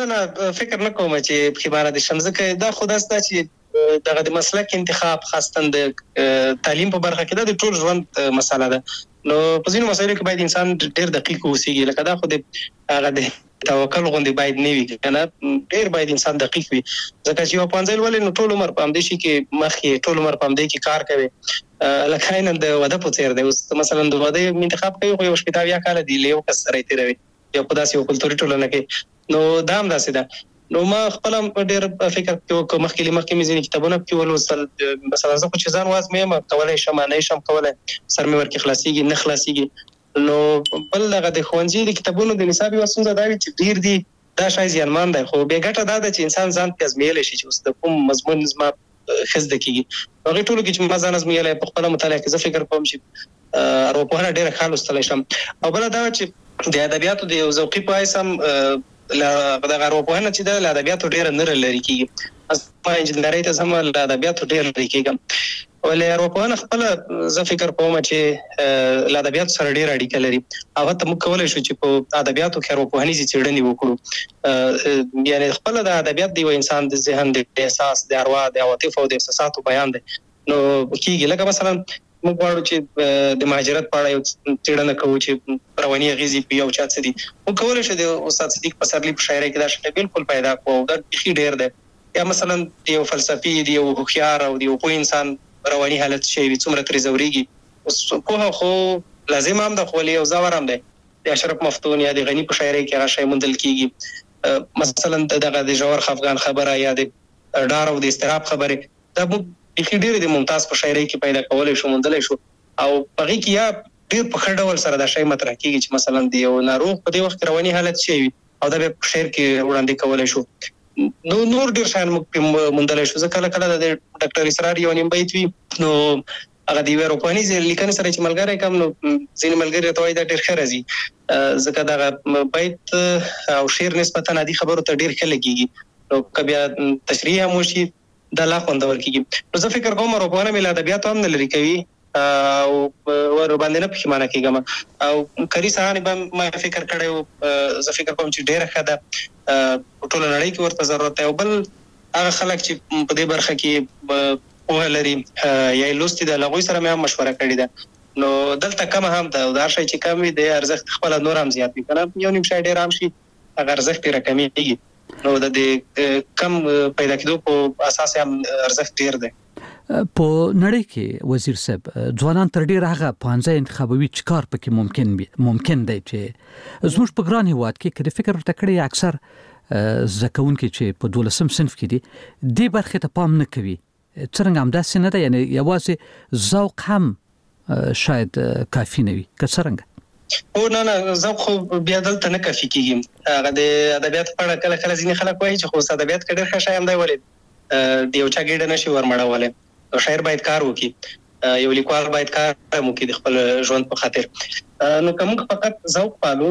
نه فکر نه کوم چې پښیمانه دي شم، ځکه دا خو داسته چې دغه د مسلک انتخاب خاصه د تعلیم په برخه کې د ټول ژوند مسله ده. نو په ځینو مسایلو کې باید انسان ډېر دقیق اوسېږي، لکه دا خو د هغه د توکل غوندي باید نه وي کنه، ډېر باید انسان دقیق وي. ځکه چې یو پنځل ولې نو ټول عمر په همدې شي کې مخکې ټول عمر په همدې کې کار کوي، لکه نن د واده په څیر دی. اوس مثلا د واده انتخاب کوي خو یو شپږ یا کال دی له یو کس سره تیروي یو په داسې یو کلتوري ټولنه کې، نو دا هم داسې ده. نو ما خپل ډېر فکر کوم مخکې مې ځینې کتابونه کې ولوستل، مثلا زه خو چې ځان وازمیم کولای شم نه شم کولای، سر مې ورکې خلاصيږي نه خلاصيږي. نو بل دغه د ښوونځي د کتابونو د نصاب یو څنګه دا چې ډېر دي دا شای زیانمان دی، خو به ګټه دا ده چې انسان ځان ته ازمېیلی شي چې اوس د کوم مضمون زما خزده کیږي. هغه ټولو کې چې ما ځان ازمېیلی په خپل مطالعه کې زه فکر کوم چې ارواپوهنه ډېره ښه لوستلی شم. او بل دا چې د ادبیاتو د یو ذوقي په حیث هم دغه ارواپوهنه چې د ادبیاتو ډېره نه لري کیږي. په انجینرۍ ته هم د ادبیاتو ډېر لري کیږم، ولې ارواپوهنه خپل زه فکر کوم چې له ادبیاتو سره ډېر اړیکه لري. او حتی موږ کولی شو چې په ادبیاتو کې ارواپوهنیزې څېړنې وکړو، یعنې خپل د ادبیات د یو انسان د ذهن د احساس د اروا د عواطفو او د احساساتو بیان دی. نو کیږي لکه مثلا موږ غواړو چې د مهاجرت په اړه یو څېړنه کوو چې رواني اغېزې په یو چا څه دي. موږ کولی شو د استاد صدیق پسرلي په شاعرۍ کې دا شی بالکل پیدا کړو، دا بیخي ډېر دی. یا مثلا د یو فلسفي د یو هوښیار او د یو پوه انسان رواني حالت شي څومره ترې ځورېږي. اوس پوهه خو لازم هم ده خو ولې یو ځور هم دی. د اشرف مفتون یا د غني په شاعرۍ کې هغه شی موندل کېږي. مثلا دغه د ژور خفګان خبره یا د ډار او د اضطراب خبرې دا موږ بیخي ډېرې د ممتاز په شاعرۍ کې پیدا کولی شو موندلی شو. او په هغې کې یا ډېر په ښه ډول سره دا شی مطرح کېږي چې مثلا د یو ناروغ په دې وخت کې رواني حالت شی وي او دا بیا په شعر کې وړاندې کولی شو. نو نور ډېر شیان موږ موندلی شو. زه کله کله د ډاکټر اسرار یو نیم بیت وي نو هغه د یوې اروپانیزې لیکنې سره چې ملګری کم نو ځینې ملګري ته وایي دا ډېر ښه راځي، ځکه دغه بیت او شعر نسبتا عادي خبرو ته ډېر ښه لګېږي. نو که بیا تشریح هم وشي دا لا خوندور کېږي. نو زه فکر کوم ارواپوهنه مې له ادبیاتو هم نه لرې کوي او ور باندې نه پښیمانه کېږم. او کاري ساحه به ما فکر کړی و، زه فکر کوم چې ډېره ښه ده، په ټوله نړۍ کې ورته ضرورت دی. او بل هغه خلک چې په دې برخه کې پوهه لري یا یې لوستي ده له هغوی سره مې هم مشوره کړې ده. نو دلته کمه هم ده او دا شی چې کم وي د ارزښت خپله نور هم زیات وي که نه، یو نیم شی ډېر هم شي هغه ارزښت یې راکمېږي. نو د دې کم پیدا کېدو په اساس هم ارزښت ډېر دی. په نړۍ کې وزیر صاحب ځوانان تر ډېره هغه پوهنځی انتخابوي چې کار پکې ممکن دی چې زموږ په ګران هېواد کې که د فکر ورته کړی اکثر زده کوونکي چې په 12 صنف کې دي دې برخې ته پام نه کوي. څرنګه همداسې نه ده، یعنې یوازې ذوق هم شاید کافي نه وي که څرنګه؟ او نه ذوق خو بیا دلته نه کافي کېږي. هغه د ادبیاتو په اړه کله کله ځینې خلک وایي چې خو اوس ادبیات کې ډېر ښه شی هم دی، ولې د یو چا ګېډه نه شي ورمړولی، نو شاعر باید کار وکړي. یو لیکوال باید کار وکړي د خپل ژوند په خاطر. نو کوم فقط ذوق پالو،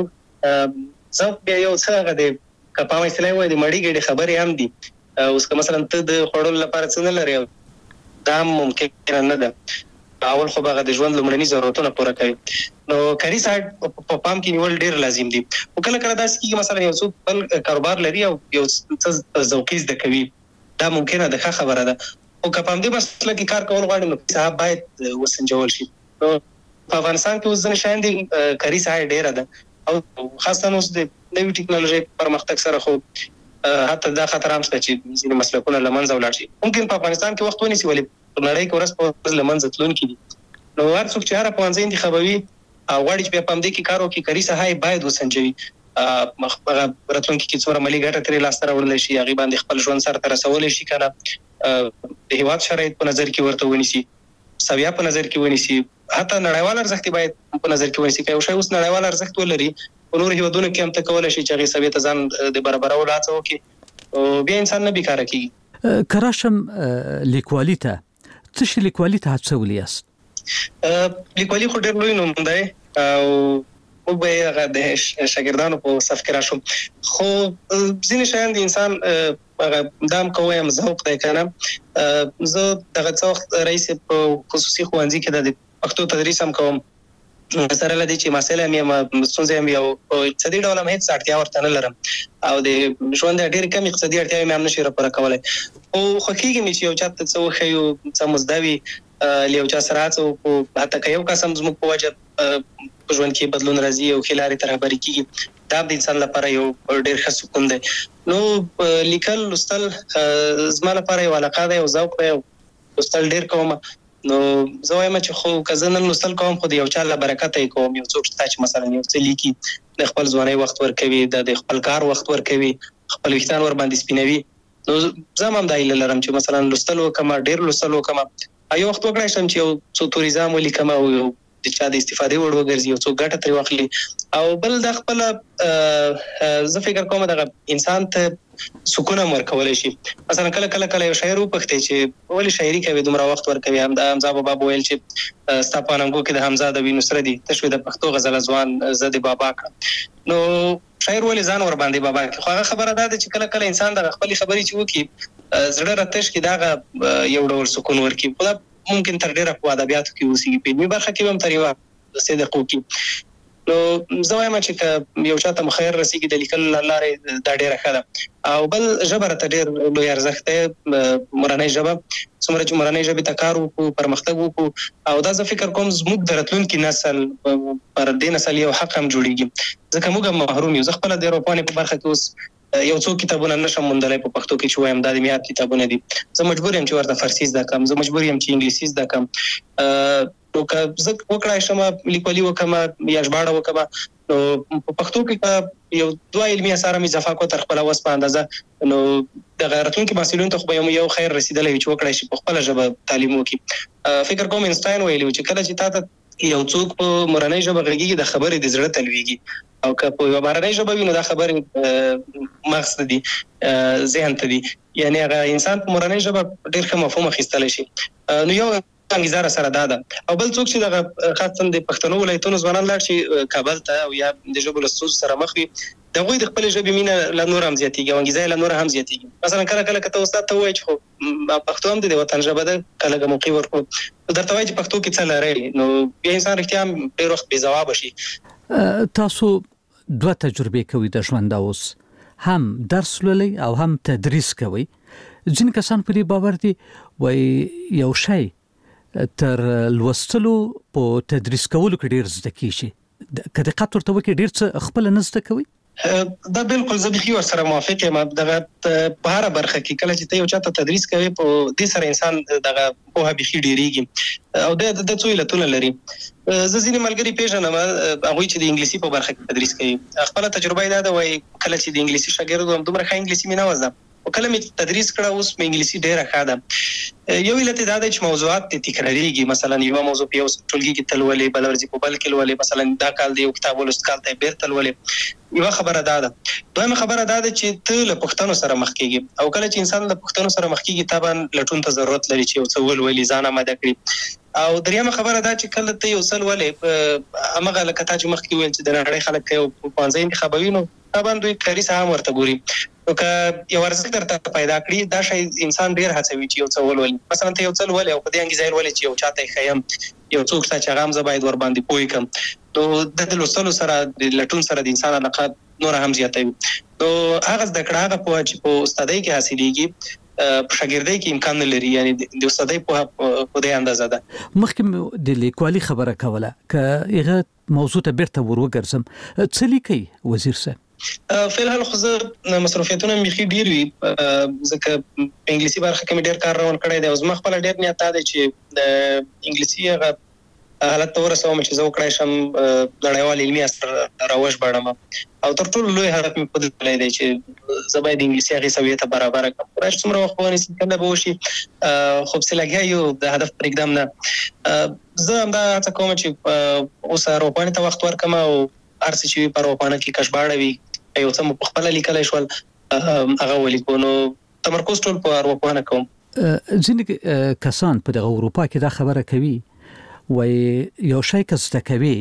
ذوق بیا یو څه هغه د کپامه اصطلاح وایي د مړی ګډې خبرې هم دي. اوس که مثلا ته د خوړلو لپاره څه نه لرې دا ممکن نه ده، اول خو به هغه د ژوند لومړني ضرورتونه پوره کوي. نو کاري ساعت په پام کې نیول ډېر لازم دي. خو کله کله داسې کېږي مثلا یو څوک بل کاروبار لري او یو څه ذوقي زده کوي، دا ممکنه ده، ښه خبره ده. او که په همدې مسله کې کار کول غواړي نو صاحب باید وسنجول شي. نو په افغانستان کې اوس ځینې شیان دي کاري ساحه ډېره ده او خاصه اوس د نوې ټکنالوژۍ پرمختګ سره خو حتی دا خطر هم شته چې ځینې مسلکونه له منځه ولاړ شي. ممکن په افغانستان کې وخت ونیسي، ولې په نړۍ کې ورځ په ورځ له منځه تلونکي دي. نو هر څوک چې هره پوهنځی انتخابوي او غواړي چې بیا په همدې کې کار وکړي، کاري ساحه یې باید وسنجوي. هغه راتلونکي کې څومره مالي ګټه ترې لاسته راوړلی شي، هغې باندې خپل ژوند سره ته رسولی شي که نه، د هېواد شرایط په نظر کې ورته ونیسي، سویه په نظر کې ونیسي، حتی نړیوال ارزښت باید په نظر کې ونیسي. که یو شی اوس نړیوال ارزښت ولري په نورو هېوادونو کې هم ته کولی شي چې هغې سویې ته ځان د برابرولو هڅه وکړي، بیا انسان نه بیکاره کېږي. که راشم لیکوالي ته، څه شي لیکوالي ته هڅولی یاست؟ لیکوالي خو ډېر لوی نوم دی او موږ به یې هغه د شاګردانو په صف کې راشو، خو ځینې شیان د انسان هغه دا هم که ووایم ذوق دی که نه. زه دغه څه وخت رئیس په خصوصي ښوونځي کې د پښتو تدریس هم کوم، سره له دې چې مسایل هم یم، ستونزې هم یو په اقتصادي ډول هم هېڅ اړتیا ورته نه لرم او د ژوند ډېرې کم اقتصادي اړتیاوې مې هم نشي راپوره کولی. خو خوښېږي مې چې یو چا ته څه وښیو، څه مو زده وي، له یو چا سره هڅه وکړو، حتی که یو کس هم زموږ په وجه په ژوند کې بدلون راځي او ښې لارې ته رهبري کېږي، دا د انسان لپاره یو ډېر ښه سکون دی. نو لیکل لوستل زما لپاره یو علاقه دی، یو ذوق دی، لوستل ډېر کوم. نو زه وایم چې خو که زه نن لوستل کوم خو د یو چا له برکته یې کوم. یو څوک شته چې مثلا یو څه لیکي، د خپل ځوانۍ وخت ورکوي، د خپل کار وخت ورکوي، خپل ویښتان ورباندې سپینوي. نو زه هم دا هیله لرم چې مثلا لوستل وکړم، ډېر لوستل وکړم، یو وخت وکړای شم چې یو څو توریزم ولیکم او یو د چا د استفادې وړ وګرځي، یو څوک ګټه ترې واخلي. او بل د خپله زه فکر کوم دغه انسان ته سکون هم ورکولی شي. مثلا کله کله کله یو شاعر وپوښتې چې ولې شاعري کوي، دومره وخت ورکوي. حمزه بابا به ویل چې ستا په اننګو کې د حمزه د وینو سره دي، ته شوې د پښتو غزله ځوان، زه د بابا کړم. نو شاعر ولې ځان ورباندې بابا کړي؟ خو هغه خبره دا ده چې کله کله انسان دغه خپلې خبرې چې وکړي زړه راتش کې دغه یو ډول سکون ورکړي. خو دا ممکن تر ډېره په ادبیاتو کې اوسېږي، په علمي برخه کې هم تر یوه څه دقیقو کې. نو زه وایم چې که یو چا ته مخیر رسېږي د لیکلو له لارې دا ډېره ښه ده. او بل ژبه راته ډېر لوی ارزښت دی، مورنۍ ژبه. څومره چې مورنۍ ژبې ته کار وکړو، پرمختګ وکړو، او دا زه فکر کوم زموږ د راتلونکي نسل پر دې نسل یو حق هم جوړېږي، ځکه موږ هم محروم یو. زه خپله د اروپانې په برخه کې اوس یو څو کتابونه نشم موندلی په پښتو کې چې وایم دا د میاد کتابونه دي. زه مجبور یم چې ورته فارسي زده کړم، زه مجبور یم چې انګلیسي زده کړم. نو که زه وکړای شم لیکوالي وکړم یا ژباړه وکړم، نو په پښتو کې که یو دوه علمي اثار هم اضافه کړو تر خپله وس په اندازه، نو دغه راتلونکي محصلینو ته خو به یو خیر رسېدلی وي چې وکړای شي په خپله ژبه تعلیم وکړي. فکر کوم اینسټاین ویلي و چې کله چې تا ته یو څوک په مورنۍ ژبه غږېږي د خبرې د زړه ته لوېږي، او که په یوه بهرنۍ ژبه وي نو دا خبرې مغز ته دي، ذهن ته دي. یعنې هغه انسان په مورنۍ ژبه ډېر ښه مفهوم اخیستلی شي. نو یو انګیزه را سره دا ده. او بل څوک چې دغه خاصا د پښتنو ولایتونو ځوانان لاړ شي کابل ته او یا د ژبو له ستونزو سره مخ وي، د هغوی د خپلې ژبې مینه لا نور هم زیاتېږي او انګیزه یې لا نور هم زیاتېږي. مثلا کله کله که ته استاد ته ووایې چې خو پښتو هم د وطن ژبه ده، که لږه موقع ورکړو، درته وایي چې پښتو کې څه لرئ، نو بیا انسان رښتیا هم ډېر وخت بې ځوابه شي. تاسو دوه تجربې کوئ د ژوند اوس، هم درس لولئ او هم تدریس کوئ. ځینې کسان په دې باور دي وایي یو شی تر لوستلو په تدریس کولو کې ډېر زده کېږي، که دقت ورته وکړئ ډېر څه خپله نه زده کوئ. دا بالکل زه بیخي ورسره موافق یم. دغه په هره برخه کې کله چې ته یو چا ته تدریس کوې، په دې سره انسان دغه پوهه بیخي ډېرېږي او د څو علتونه لري. زه ځینې ملګري پېژنم هغوی چې د انګلیسي په برخه کې تدریس کوي. خپله تجربه یې دا ده، وایي کله چې د انګلیسي شاګرد وم دومره ښه انګلیسي مې نه وزده، او کله مې تدریس کړه اوس مې انګلیسي ډېره ښه ده. یو علت دا دی چې موضوعات تکراریږي. مثلا یوه موضوع په یو ټولګي کې ته لولې، بله ورځ په بل کې لولې، مثلا دا کال د یو کتاب ولوست کال ته یې بېرته لولې. یوه خبره دا ده. دویمه خبره دا ده چې ته له پوښتنو سره مخ کېږي، او کله چې انسان له پوښتنو سره مخ کېږي طبعا لټون ته ضرورت لري چې یو څه ولولي، ځان آماده کړي. او دریمه خبره دا چې کله ته یو څل ولې امغه لکه تا چې مخکې ویل چې د نړۍ خلک یو پانځه انتخابوي نو طبعا دوی کاري سهم ورته ګوري نو که یو ارزښت درته پیدا کړي دا شی انسان ډیر هڅوي چې یو څه ولولي مثلا ته یو څل ولې او په دې انګیزه ولې چې یو چاته خیم یو څوک چې هغه هم زه باید ور باندې پوي کم نو د لوستلو سره د لټون سره د انسان علاقه نور هم زیاتوي نو هغه د کړه هغه په چې په استادۍ کې حاصلېږي په شاګردۍ کې امکان نه لري یعنی د استادۍ په دې اندازه ده مخکې د لیکوالي خبره کوله که هغه موضوع ته بیرته ورګرځم څه لیکي وزیر صاحب فعلا خو زه مصروفیتونه مخې ډیر وي ځکه په انګلیسي برخه کې ډیر کار روان کړی دی او زما خپل ډیر نیت دی چې د انګلیسي هغه حالت ته ورسوم چې زه وکړای شم نړیوال علمي اثر راوښ بړم او تر ټولو لوی هدف مې په دې دی چې زه باید انګلیسي هغه سویه ته برابر کړم راځي څومره وخت ونیسي کله به وشي خو څه لګیا یو د هدف پر اقدام نه زه هم دا څه کوم چې اوس اروپا ته وخت ورکم او ارسي چې په اروپا کې کشباړه وي یو څه په خپل لیکل شول هغه ولیکو نو تمرکز ټول په اروپا نه کوم ځینې کسان په دغه اروپا کې دا خبره کوي وای یو شی که زده کوي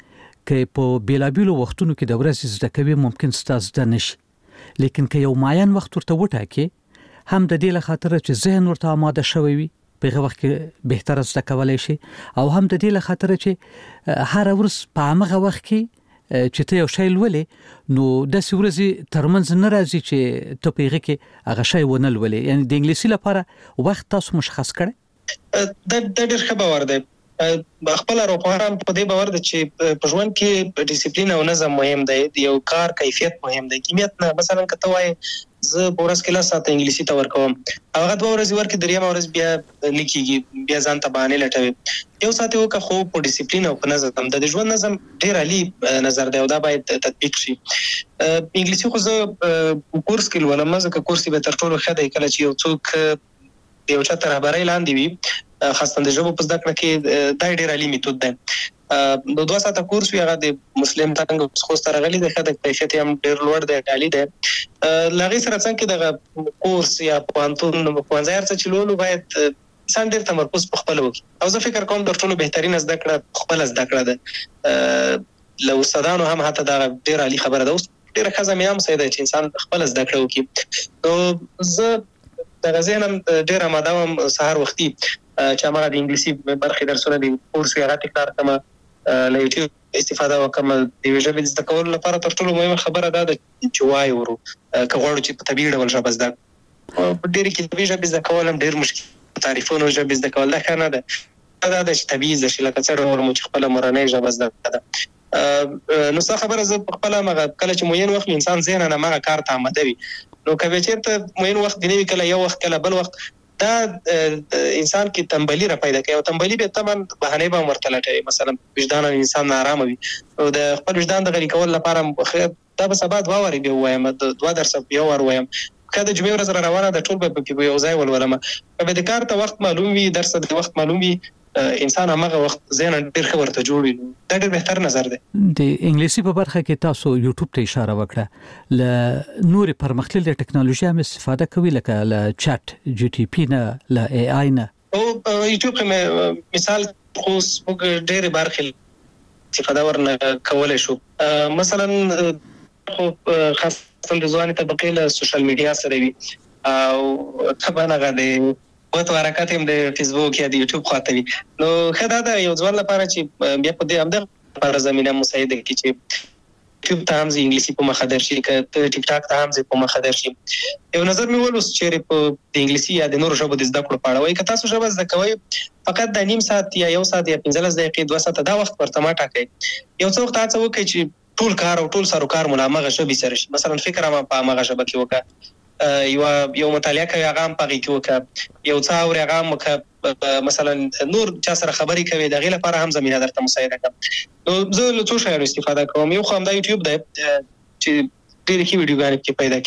که په بیلابیلو وختونو کې د ورځې زده کوي ممکن ستاسو د نشي لیکن که یو معین وخت ورته وټاکي هم د دې له خاطر چې ذهن ورته آماده شوی وي په هغه وخت کې بهتر زده کولای شي او هم د دې له خاطر چې هر ورځ په هغه وخت کې چې ته یو شی لولې نو د سورزي ترمنځ نه راځي چې ته په هغه کې هغه شی ونه لولې یعنی د انګلیسي لپاره وخت تاسو مشخص کړئ د ډېر ښه باور دی خپل اروپایان په دې باور دي چې په ژوند کې ډیسپلین او نظم مهم دی یو کار کیفیت مهم دی کمیت نه مثلا کته وای زه پورس کې لا ساته انګلیسي ته ورکوم هغه دوه ورځې ورکې دریم ورځ بیا لیکيږي بیا ځان ته باندې لټوي یو ساته وکه خو په ډیسپلین او په نظم د ژوند نظم ډیر عالی نظر دی او دا باید تطبیق شي انګلیسي خو زه کورس کې ولوم ځکه کورس به تر ټولو ښه دی کله چې یو څوک یو چا تر خبرې لاندې وي خاصه د ژبو په زده کړه کې دا ډیر عالی میتود ده نو 2 ساعته کورس وی هغه د مسلم څنګه خو سره غلي د خدای کیفیت هم ډیر لوړ دی عالی ده لغې سره څنګه د کورس یا پوانتون نو پوانځه ارڅ چلولو باید انسان ډیر تمرکز په خپل وکړي او زه فکر کوم د ټولو بهترین زده کړه خپل زده کړه ده لو استادانو هم حتی دا ډیر عالی خبره ده اوس ډیر ښه زمينه مساعده چې انسان خپل زده کړه وکړي نو زه د غزينم ډیر آماده وم سهار وختي چې هغه د انګلیسي برخې درسونه دي کورس یې راته کار کوم له یوټیوب استفاده وکم د ویژه د کول لپاره تر ټولو مهمه خبره ده چې وای ورو کغوړو چې په طبيعي ډول ژبه زده په ډېر کې ویژه زده کول هم ډېر مشکل تعریفونه ژبه زده کول نه کنه ده دا د طبيعي ځل لکه څنګه ورمو چې خپل مرانه ژبه زده ده نو څه خبره زه خپل مغه کله چې موین وخت انسان ذهن نه مغه کار ته آماده وي نو کوي چې موین وخت دی کله یو وخت کله بل وخت دا انسان کې تنبلی را پیدا کوي او تنبلی به تمام بهانه به مرتلټي مثلا وجدان انسان نارام وي او د خپل وجدان د غلي کول لپاره دا به سبا دواوري دی وایم د 2 درس یو ور وایم کله چې مې ورځ روانه د ټول په یو ځای ولولم په د کار ته وخت معلوم وي درس د وخت معلوم وي انسان هغه وخت ذهن ډیر ښه ورته جوړوي دا ډیر بهتر نظر دی د انګلیسي په برخه کې تاسو یوټیوب ته اشاره وکړه ل نور پرمختللي ټکنالوژي هم استفاده کوي لکه ل چات جی ټي پی نه ل ای آی نه او یوټیوب کې مثال خو ډیر برخه استفاده ورنه کولای شو مثلا خو خاصه د ځواني طبقه له سوشل میډیا سره وي او طبعا هغه د وته حرکت هم د فیسبوک یا د یوټیوب خاطر نو خدای دا یو ځوان لپاره چې بیا په دې هم د پر زمينه مساعده کی چې یوټیوب ته هم انګلیسي په مخه درشي ک ټیک ټاک ته هم په مخه درشي یو نظر مې ولوس چې په انګلیسي یا د نورو ژبو د زده کړو په اړه وایي که تاسو ژبه زده کوئ فقط د نیم ساعت یا 1 ساعت یا 15 دقیقې 2 ساعت دا وخت ورته ما ټاکئ یو څو وخت تاسو وکړئ چې ټول کار او ټول سروکار ملامغه ژبه سره شي مثلا فکر ما په مغه ژبه کې وکړه یو مطالعه کوي هغه هم پغې کې وکړه یو څا اور هغه مکه مثلا نور چا سره خبري کوي د غیله لپاره هم زمينه درته مساعده کوي نو زه له څه شایو استفاده کوم یو خو هم د یوټیوب د چې ډېر کې ویډیوګانې کې پیدا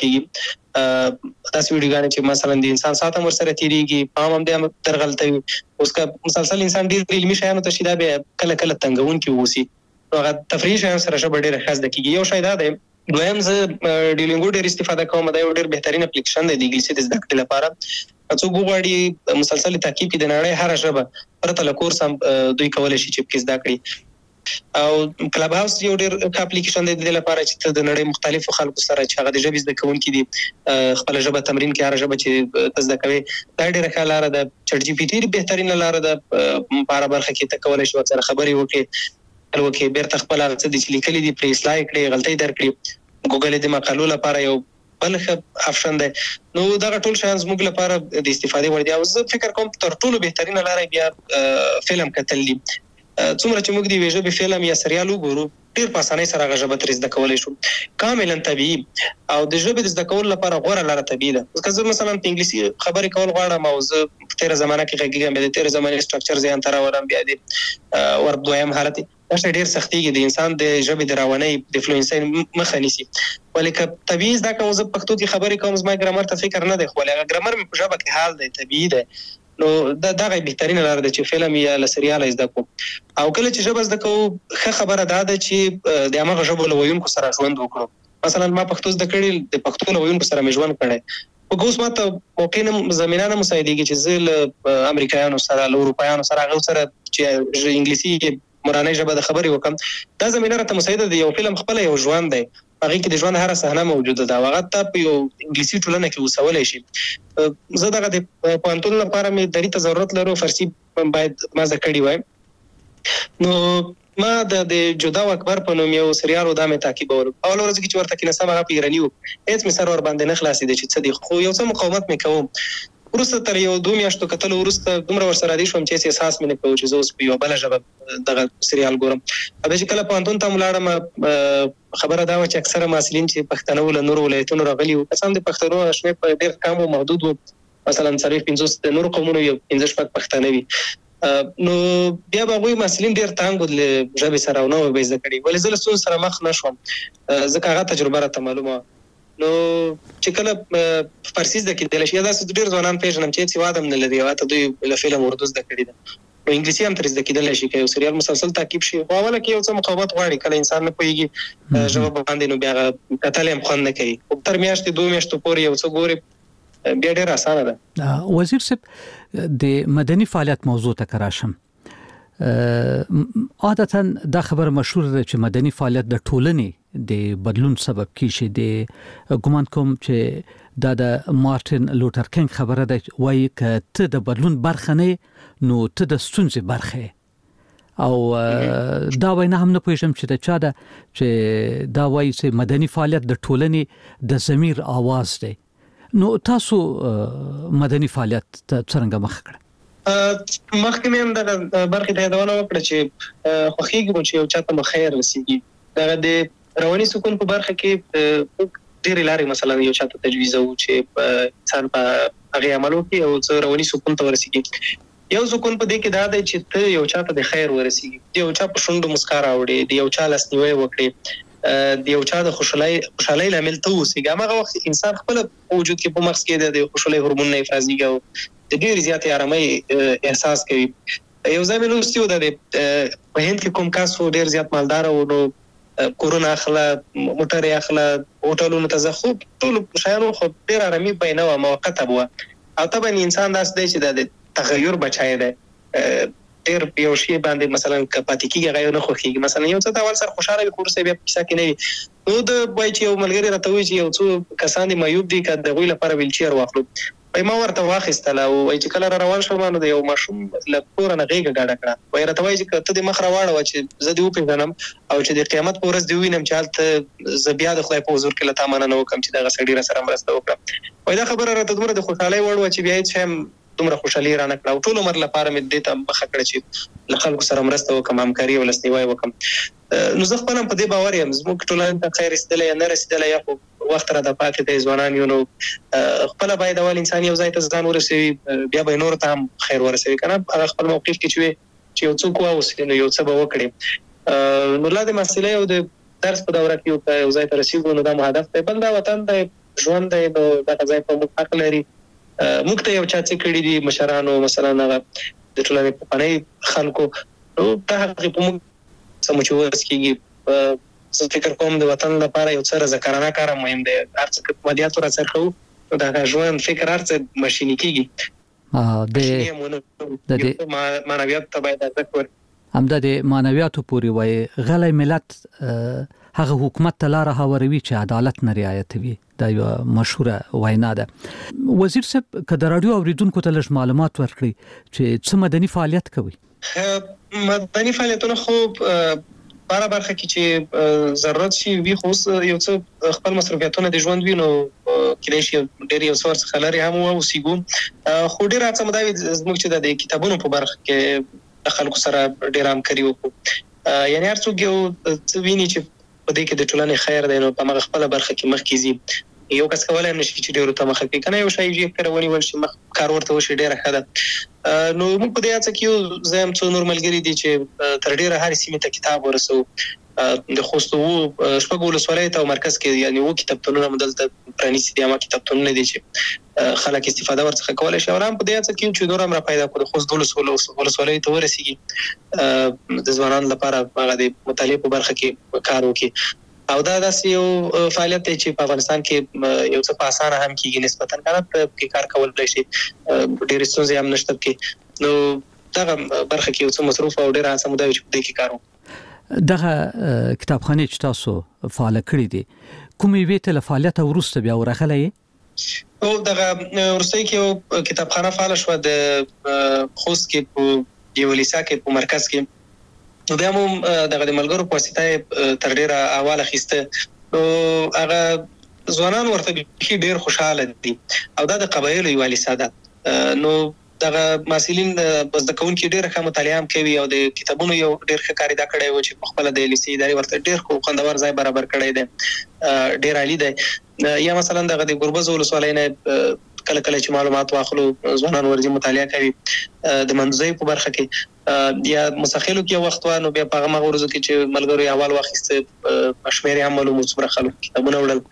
کیږي تاسو ویډیوګانې چې مثلا د انسان ساته مر سره تیریږي پام هم د ترغلطوي اوس کا مسلسل انسان ډېر علمي شایانو ته شیدا به کله کله تنګون کې ووسی هغه تفریح شایان سره شبه ډېر خاص د کیږي یو شای دا دی دویم زه ډیلینګو ډېر استفاده کوم دا یو ډېر بهترین اپلیکیشن دی د انګلیسي د زده کړې لپاره څو غواړي مسلسل تعقیب د نړۍ هر ژبه پرته له کورس هم دوی کولای شي چې زده کړي. او کلب هاوس یو ډېر ښه اپلیکیشن دی د لپاره چې ته د نړۍ مختلفو خلکو سره چې هغه د ژبې زده کوونکي دي خپل ژبه تمرین کوي، هر ژبه چې ته زده کوي دا ډېره ښه لاره ده. چټ جی پی ټي بهترینه لاره ده په هره برخه کې ته کولی شي ورسره خبرې وکړې بیرته خپل هغه څه دي چې لیکلي دي پرې اصلاح کړې، غلطۍ درکړي. ګوګل د مقالو لپاره یو بل ښه آپشن دی. نو دغه ټول شیان زموږ لپاره د استفادې وړ دي. او زه فکر کوم تر ټولو بهترینه لاره بیا فلم کتل دي. څومره چې موږ د یوې ژبې فلم یا سریال وګورو ډېر په اسانۍ سره هغه ژبه ترې زده کولی شو، کاملا طبیعي. او د ژبې د زده کولو لپاره غوره لاره طبیعي ده. که زه مثلا په انګلیسي خبرې کول غواړم او زه په تېره زمانه کې غږیږم، بیا د تېرې زمانې سټرکچر ذهن ته راولم، بیا د ور دویم حالت دا شی ډېر سختېږي، د انسان د ژبې د روانۍ د فلوینسۍ مخه نیسي. ولې که طبیعي زده کوم، زه پښتو کې خبرې کوم، زما ګرامر ته فکر نه دی، خو هغه ګرامر مې په ژبه کې حال دی، طبیعي دی. نو دغه بهترینه لاره ده چې فلم یا له سریاله زده کوو. او کله چې ژبه زده کوو ښه خبره دا ده چې د هماغه ژبو له ویونکو سره ژوند وکړو. مثلا ما پښتو زده کړې، د پښتو له ویونکو سره مې ژوند کړی، خو اوس ما ته موقع نه زمینه نه مساعدېږي چې زه له امریکایانو سره له اروپایانو سره هغو سره چې انګلیسي مورنۍ ژبه د خبرې وکړم. دا زمینه راته مساعده ده. یو فلم خپله یو ژوند دی، هغې کې د ژوند هره صحنه موجوده ده، هغه ته په یو انګلیسي ټولنه کې اوسولی شي. زه دغه د پوهنتون لپاره مې دري ته ضرورت لرو، فارسي باید ما زده کړې وای. نو ما د جدا و اکبر په نوم یو سریال و دا مې تعقیبولو. اول ورځ کې چې ورته کېناستم هغه په ایراني و، هېڅ مې سر ورباندې نه خلاصېده چې څه دي، خو یو څه مقاومت مې کوم. وروسته تر یو 2 میاشتو کتلو وروسته دومره ورسره عادي شوم چې هېڅ احساس مې نه کوو چې زه اوس په یوه بله ژبه دغه سریال ګورم. بیا چې کله پوهنتون ته ولاړم، خبره دا وه چې اکثره محصلین چې پښتانه وو له نورو ولایتونو راغلي وو، قسم د پښتنو شمېر په ډېر کم و، محدود و، مثلا 40-50 د نورو قومونو یو 5-6 پښتانه وي. نو بیا به هغوی محصلین ډېر تانګ وو له ژبې سره او نه وه به یې زده کړي. ولې زه له ستونزو سره مخ نه شوم ځکه هغه تجربه راته معلومه وه. نو چې کله فارسي زده کېدلی شي، یا داسې ډېر ځوانان پېژنم چې هېڅ هېواد هم نه لري او حتی دوی له فلم اردو زده کړې ده. نو انګلیسي هم ترې زده کېدلی شي که یو سریال مسلسل تعقیب شي، خو اوله کې یو څه مقاومت غواړي، کله انسان نه پوهېږي ژبه باندې، نو بیا هغه کتل هم خوند نه کوي. خو تر میاشتې 2 میاشتو پورې یو څه ګورې بیا ډېره اسانه ده. وزیر صاحب، د مدني فعالیت موضوع ته که راشم، عادتا دا خبر مشهور ده چې مدني فعالیت د ټولنې د بدلون سبب کیږي. د ګمان کوم چې دا د مارټین لوټر کینګ خبره ده، وایي که ته د بدلون برخه نه نو ته د ستونزې برخه. او دا وینا هم نه پوهېږم چې د چا ده چې دا وایي چې مدني فعالیت د ټولنې د ضمیر آواز دی. نو تاسو مدني فعالیت ته څرنګه مخ کړه؟ مخکې مې هم دغه برخې ته یادونه وکړه چې خوښېږي مو چې یو چا ته مو خیر رسېږي. دغه د رواني سکون په برخه کې ډېرې لارې مثلا یو چا ته تجویزوو چې انسان په هغې عمل وکړي او څه رواني سکون ته ورسېږي. یو سکون په دې کې دا دی چې ته یو چا ته د خیر ورسېږي، د یو چا په شونډو مسکا راوړې، د یو چا لاسنیوی وکړې، د یو چا د خوشحالۍ لامل ته واوسېږي. هماغه وخت انسان خپله په وجود کې په مغز کې د خوشحالۍ هورمونونه افرازېږي او د ډېرې زیاتې ارامۍ احساس کوي. یو ځای مې لوستي و د په هند کې کوم کس و ډېر زیات مالداره و، نو کورونه اخله، موټر یې اخله، هوټلونو ته ځه، خو ټولو شیانو خو ډېر ارامي به یې نه وه، موقته به وه. او طبعا انسان داسې دی چې دا د تغیر بچی دی، ډېر په یو شي باندې مثلا که پاتې کېږي هغه یو نه خوښېږي. مثلا یو څه ته اول سر خوشحاله وي، خو وروسته بیا په کیسه کې نه وي. نو د وایي چې یو ملګري راته وایي چې یو څو کسان دي معیوب دي، که د هغوی لپاره ویلچیر واخلو. ما ورته واخیستله او وایي چې کله را روان شوم نو د یو ماشوم له کوره نه غېږه ډاډه کړه. وایي راته وایي چې که ته دې مخ راواړوه چې زه دې وپېژنم او چې د قیامت په ورځ دې ووینم چې هلته زه بیا د خدای په حضور کې له تا مننه وکړم چې دغه سړي راسره مرسته وکړه. وایي دا خبره راته دومره د خوشحالۍ وړ وه چې بیا هېڅ شی هم دومره خوشحالي را نه کړه. او ټول عمر لپاره مې دې ته مخه کړه چې له خلکو سره مرسته وکړم، همکاري او لاسنیوی وکړم. نو زه خپله هم په دې باور یم زموږ ټولنې ته خیر رسېدلی یا نه رسېدلی، یا خو وخت را د پاتې دی، ځوانان یو، نو خپله باید اول انسان یو ځای ته ځان ورسوي، بیا به یې نورو ته هم خیر ورسوي. که نه هغه خپل موقف کې چې وي چې یو څوک واوسي نو یو څه به وکړي. نو لا د محصلۍ او د درس په دوره کې یو ځای ته رسېږو نو دا مو هدف دی. بل دا وطن دی، ژوند دی، نو دغه ځای په موږ حق لري. موږ ته یو چا څه کړي دي مشرانو، مثلا هغه د ټولنې پخوانۍ خلکو، نو دا هغې په موږ څه مو چې وس کېږي. زه فکر کوم د وطن لپاره یو څه رضاکارانه کار هم مهم دی. هر څه که مادیات ورڅرخوو دا ژوند فکر ارڅ ماشيني کیږي د معنویات ته باید ارزښت ورکړو. همدا د معنویاتو پورې وای غلې ملت هغه حکومت ته لار هواروي چې عدالت نه رعایتوي. دا یو مشهوره وینا ده. وزیر صاحب که د رادیو اوریدونکو ته لږ معلومات ورکړي چې څه مدني فعالیت کوي. مدني فعالیتونه خو بار برخه کې چې ضرورت شي وی خو یو څه خپل مصرفیاتونه د ژوند وینو کله شي ډېر یو څور څخه لري هم او سیګو خو ډېر هڅه مداوي زموږ چې د کتابونو په برخه کې خلکو سره ډېر همکاري وکړو. یعنی هر څوک یو څه ویني چې په دې کې د ټولنې خیر دی نو په هغه خپل برخه کې مخ کیږي. یو کس کولای نشي چې ډېر ته مخ کې کنه یو شی یې کړونی ول شي مخ کار ورته وشي ډېر ښه ده. نو موږ په دې هڅه کې زم څو نور ملګری دي چې تر ډېره هر سیمه ته کتاب ورسو د خوستو شپږ ولسوالۍ ته مرکز کې یعنی و کتابتونونه مدلته پرانیسي دي ما کتابتونونه دي چې خلک استفاده ورڅخه کولای شي. ورام په دې هڅه کې چې نور هم را پیدا کړو خوست ولسوالۍ ته ورسیږي د ځوانانو لپاره هغه د مطالعه په برخه کې کار وکړي او دا داسې یو فعالیت دی چې په افغانستان کې یو څه په اسانه هم کېږي نسبتاً کنه کې کار کولای شي ډېر ستونزې هم نشته کې نو دغه برخه کې یو څه مصروف او ډېر هڅه مو دا چې په دې کې کار وکړو. دغه کتابخانه چې تاسو فعال کړی دي کومې وی ته فعالیت ورسته بیا ورغلی او دغه ورسته کې یو کتابخانه فعال شو د خوست کې په یو لیسا کې په مرکز کې نو بیا مو دغه د ملګرو په واسطه تر ډیره اواله خسته نو هغه ځوانان ورته ډیر خوشاله دي او دا د قبایلو یو لیسا ده نو دغه مسلین بس د کون کې ډیر ښه مطالعه هم کوي او د کتابونو یو ډیر ښه کاری دا کړی و چې په خپل د لیسې ادارې ورته ډیر خو خوندور ځای برابر کړی دی ډیر عالی دی. یا مثلا دغه د ګربز ولسوالۍ نه کله کله چې معلومات واخلو ځوانان ورځي مطالعه کوي د منځي په برخه کې یا مسخلو کې وخت وانه بیا په هغه ورځو کې چې ملګرو اول واخیسته شمیرې هم معلومات سره خلک کتابونه وړل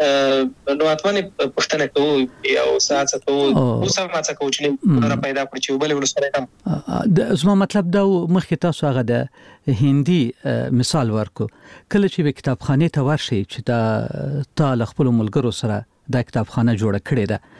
نو اتمنه پښتنه کوو یا ساعت کوو او سمات کوو چې نه پیدا کړی چې بل ولسوالۍ هم زما مطلب دا مخکې تاسو هغه د هندي مثال ورکو کله چې کتابخانه ته ورشي چې دا تل خپل ملګرو سره دا کتابخانه جوړه کړې ده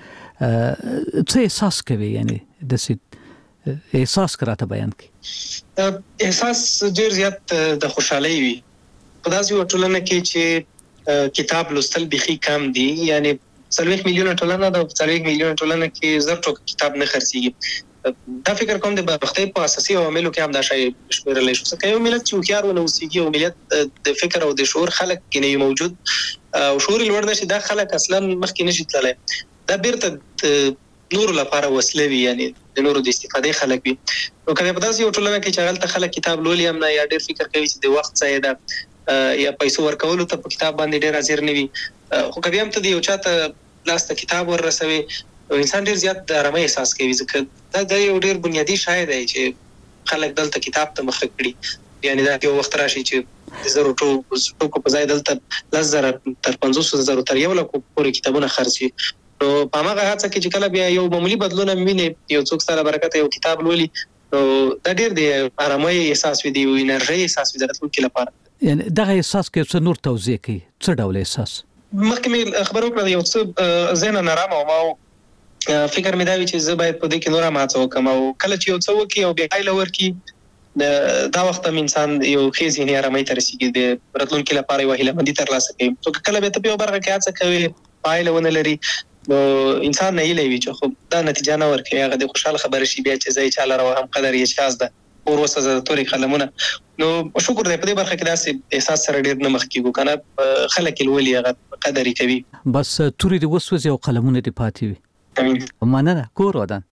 څه احساس کوي یعنی د احساس کراته بیان کی احساس ډیر زیات د خوشحالي وي په داسې ټولنه کې چې کتاب لوستل بيخي کم دي یعنی 40 میلیون ټولنه د 40 میلیون ټولنه کې زر ټوک کتاب نه خرڅيږي دا فکر کوم د بختي په اساسي عواملو کې هم دا شی شمیرل شي چې یو ملت چې خيار ونه وسیږي او ملت د فکر او د شعور خلک کې موجود او شعور لوړ نشي دا خلک اصلا مخکې نشي تللی دا بیرته نور لپاره وسله وی یعنی د نورو د استفادې خلک وي نو کله په داسې یو ټولنه کې چې غلطه خلک کتاب لولي هم نه یا ډېر فکر کوي چې د وخت ځای ده یا پیسو ورکولو ته په کتاب باندې ډېر حاضر نه وي خو کبي هم ته یو چاته لاس ته کتاب ورسوي انسان ډېر زیات د آرامۍ احساس کوي ځکه دا یو ډېر بنیادی شای دی چې خلک دلته کتاب ته مخ کړي یعنی دا یو وخت راشي چې د زرو ټوکو په ځای دلته 10,000 تر 50,000 تر 1 لک پورې کتابونه خرڅي نو په هغه هڅه کې چې کله بیا یو معمولی بدلون مینه یو څوک سره برکت یو کتاب لولي نو دا ډېر دی آرامۍ احساس وي دی انرژي احساس وي درته کې لپاره یعنی دغه احساس کې څه نور توضیح کوي څه ډول احساس مخکې خبرو کړم یو څه ذهن نارامه او ما فکر مې دا وی چې زه باید په دې کې نور ما څه وکم او کله چې یو څه وکي او بیا ایله ورکی دا وخت هم انسان یو خېزي نه آرامۍ تر رسیدي د راتلونکي لپاره یو هیله مندي تر لاسه کوي تو کله به ته په برخه کې هڅه کوي پایله ونه لري نو انسان نه ایله وی چې خو دا نتیجه نه ورکوي هغه د خوشاله خبره شي بیا چې ځای چاله راو هم قدر یې شاز ده اور وسه د توري قلمونه نو شکر دې په دې برخه کې داسې احساس سره ډیر نه مخ کیږي کنه خلک الولي هغه قدر کوي بس توري دې وسوځي او قلمونه دې پاتې وي امين مننه کور ودان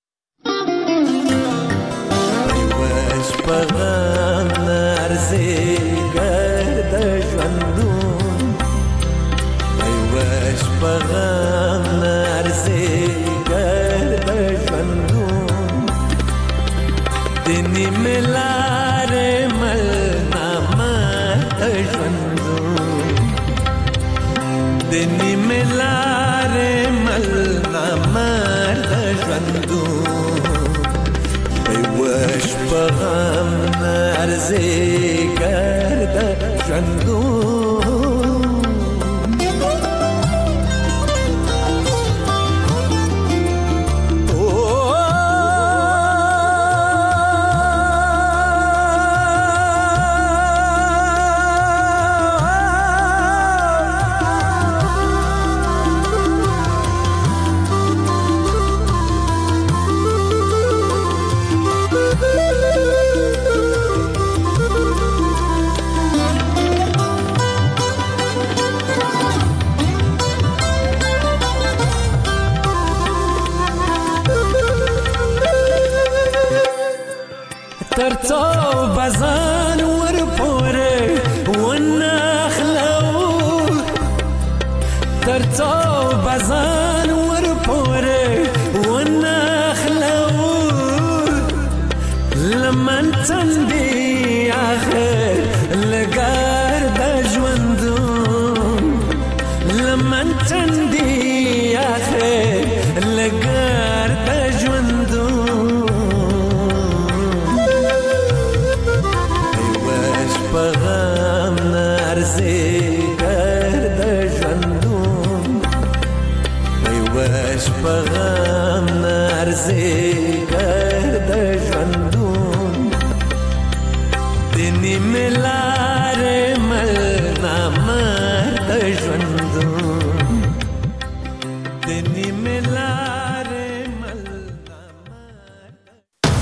وش پغم نرزي ګرد ژوندون وش پغم نرزي ګرد ژوندون دني ملار مل نامه ژوندون دني ملار مل نامه ژوندون وش پغم نرزي ګرد ژوندون ترڅو بزان ور پورې ونخلو ترڅو بزان ور پورې ونخلو لمن تندي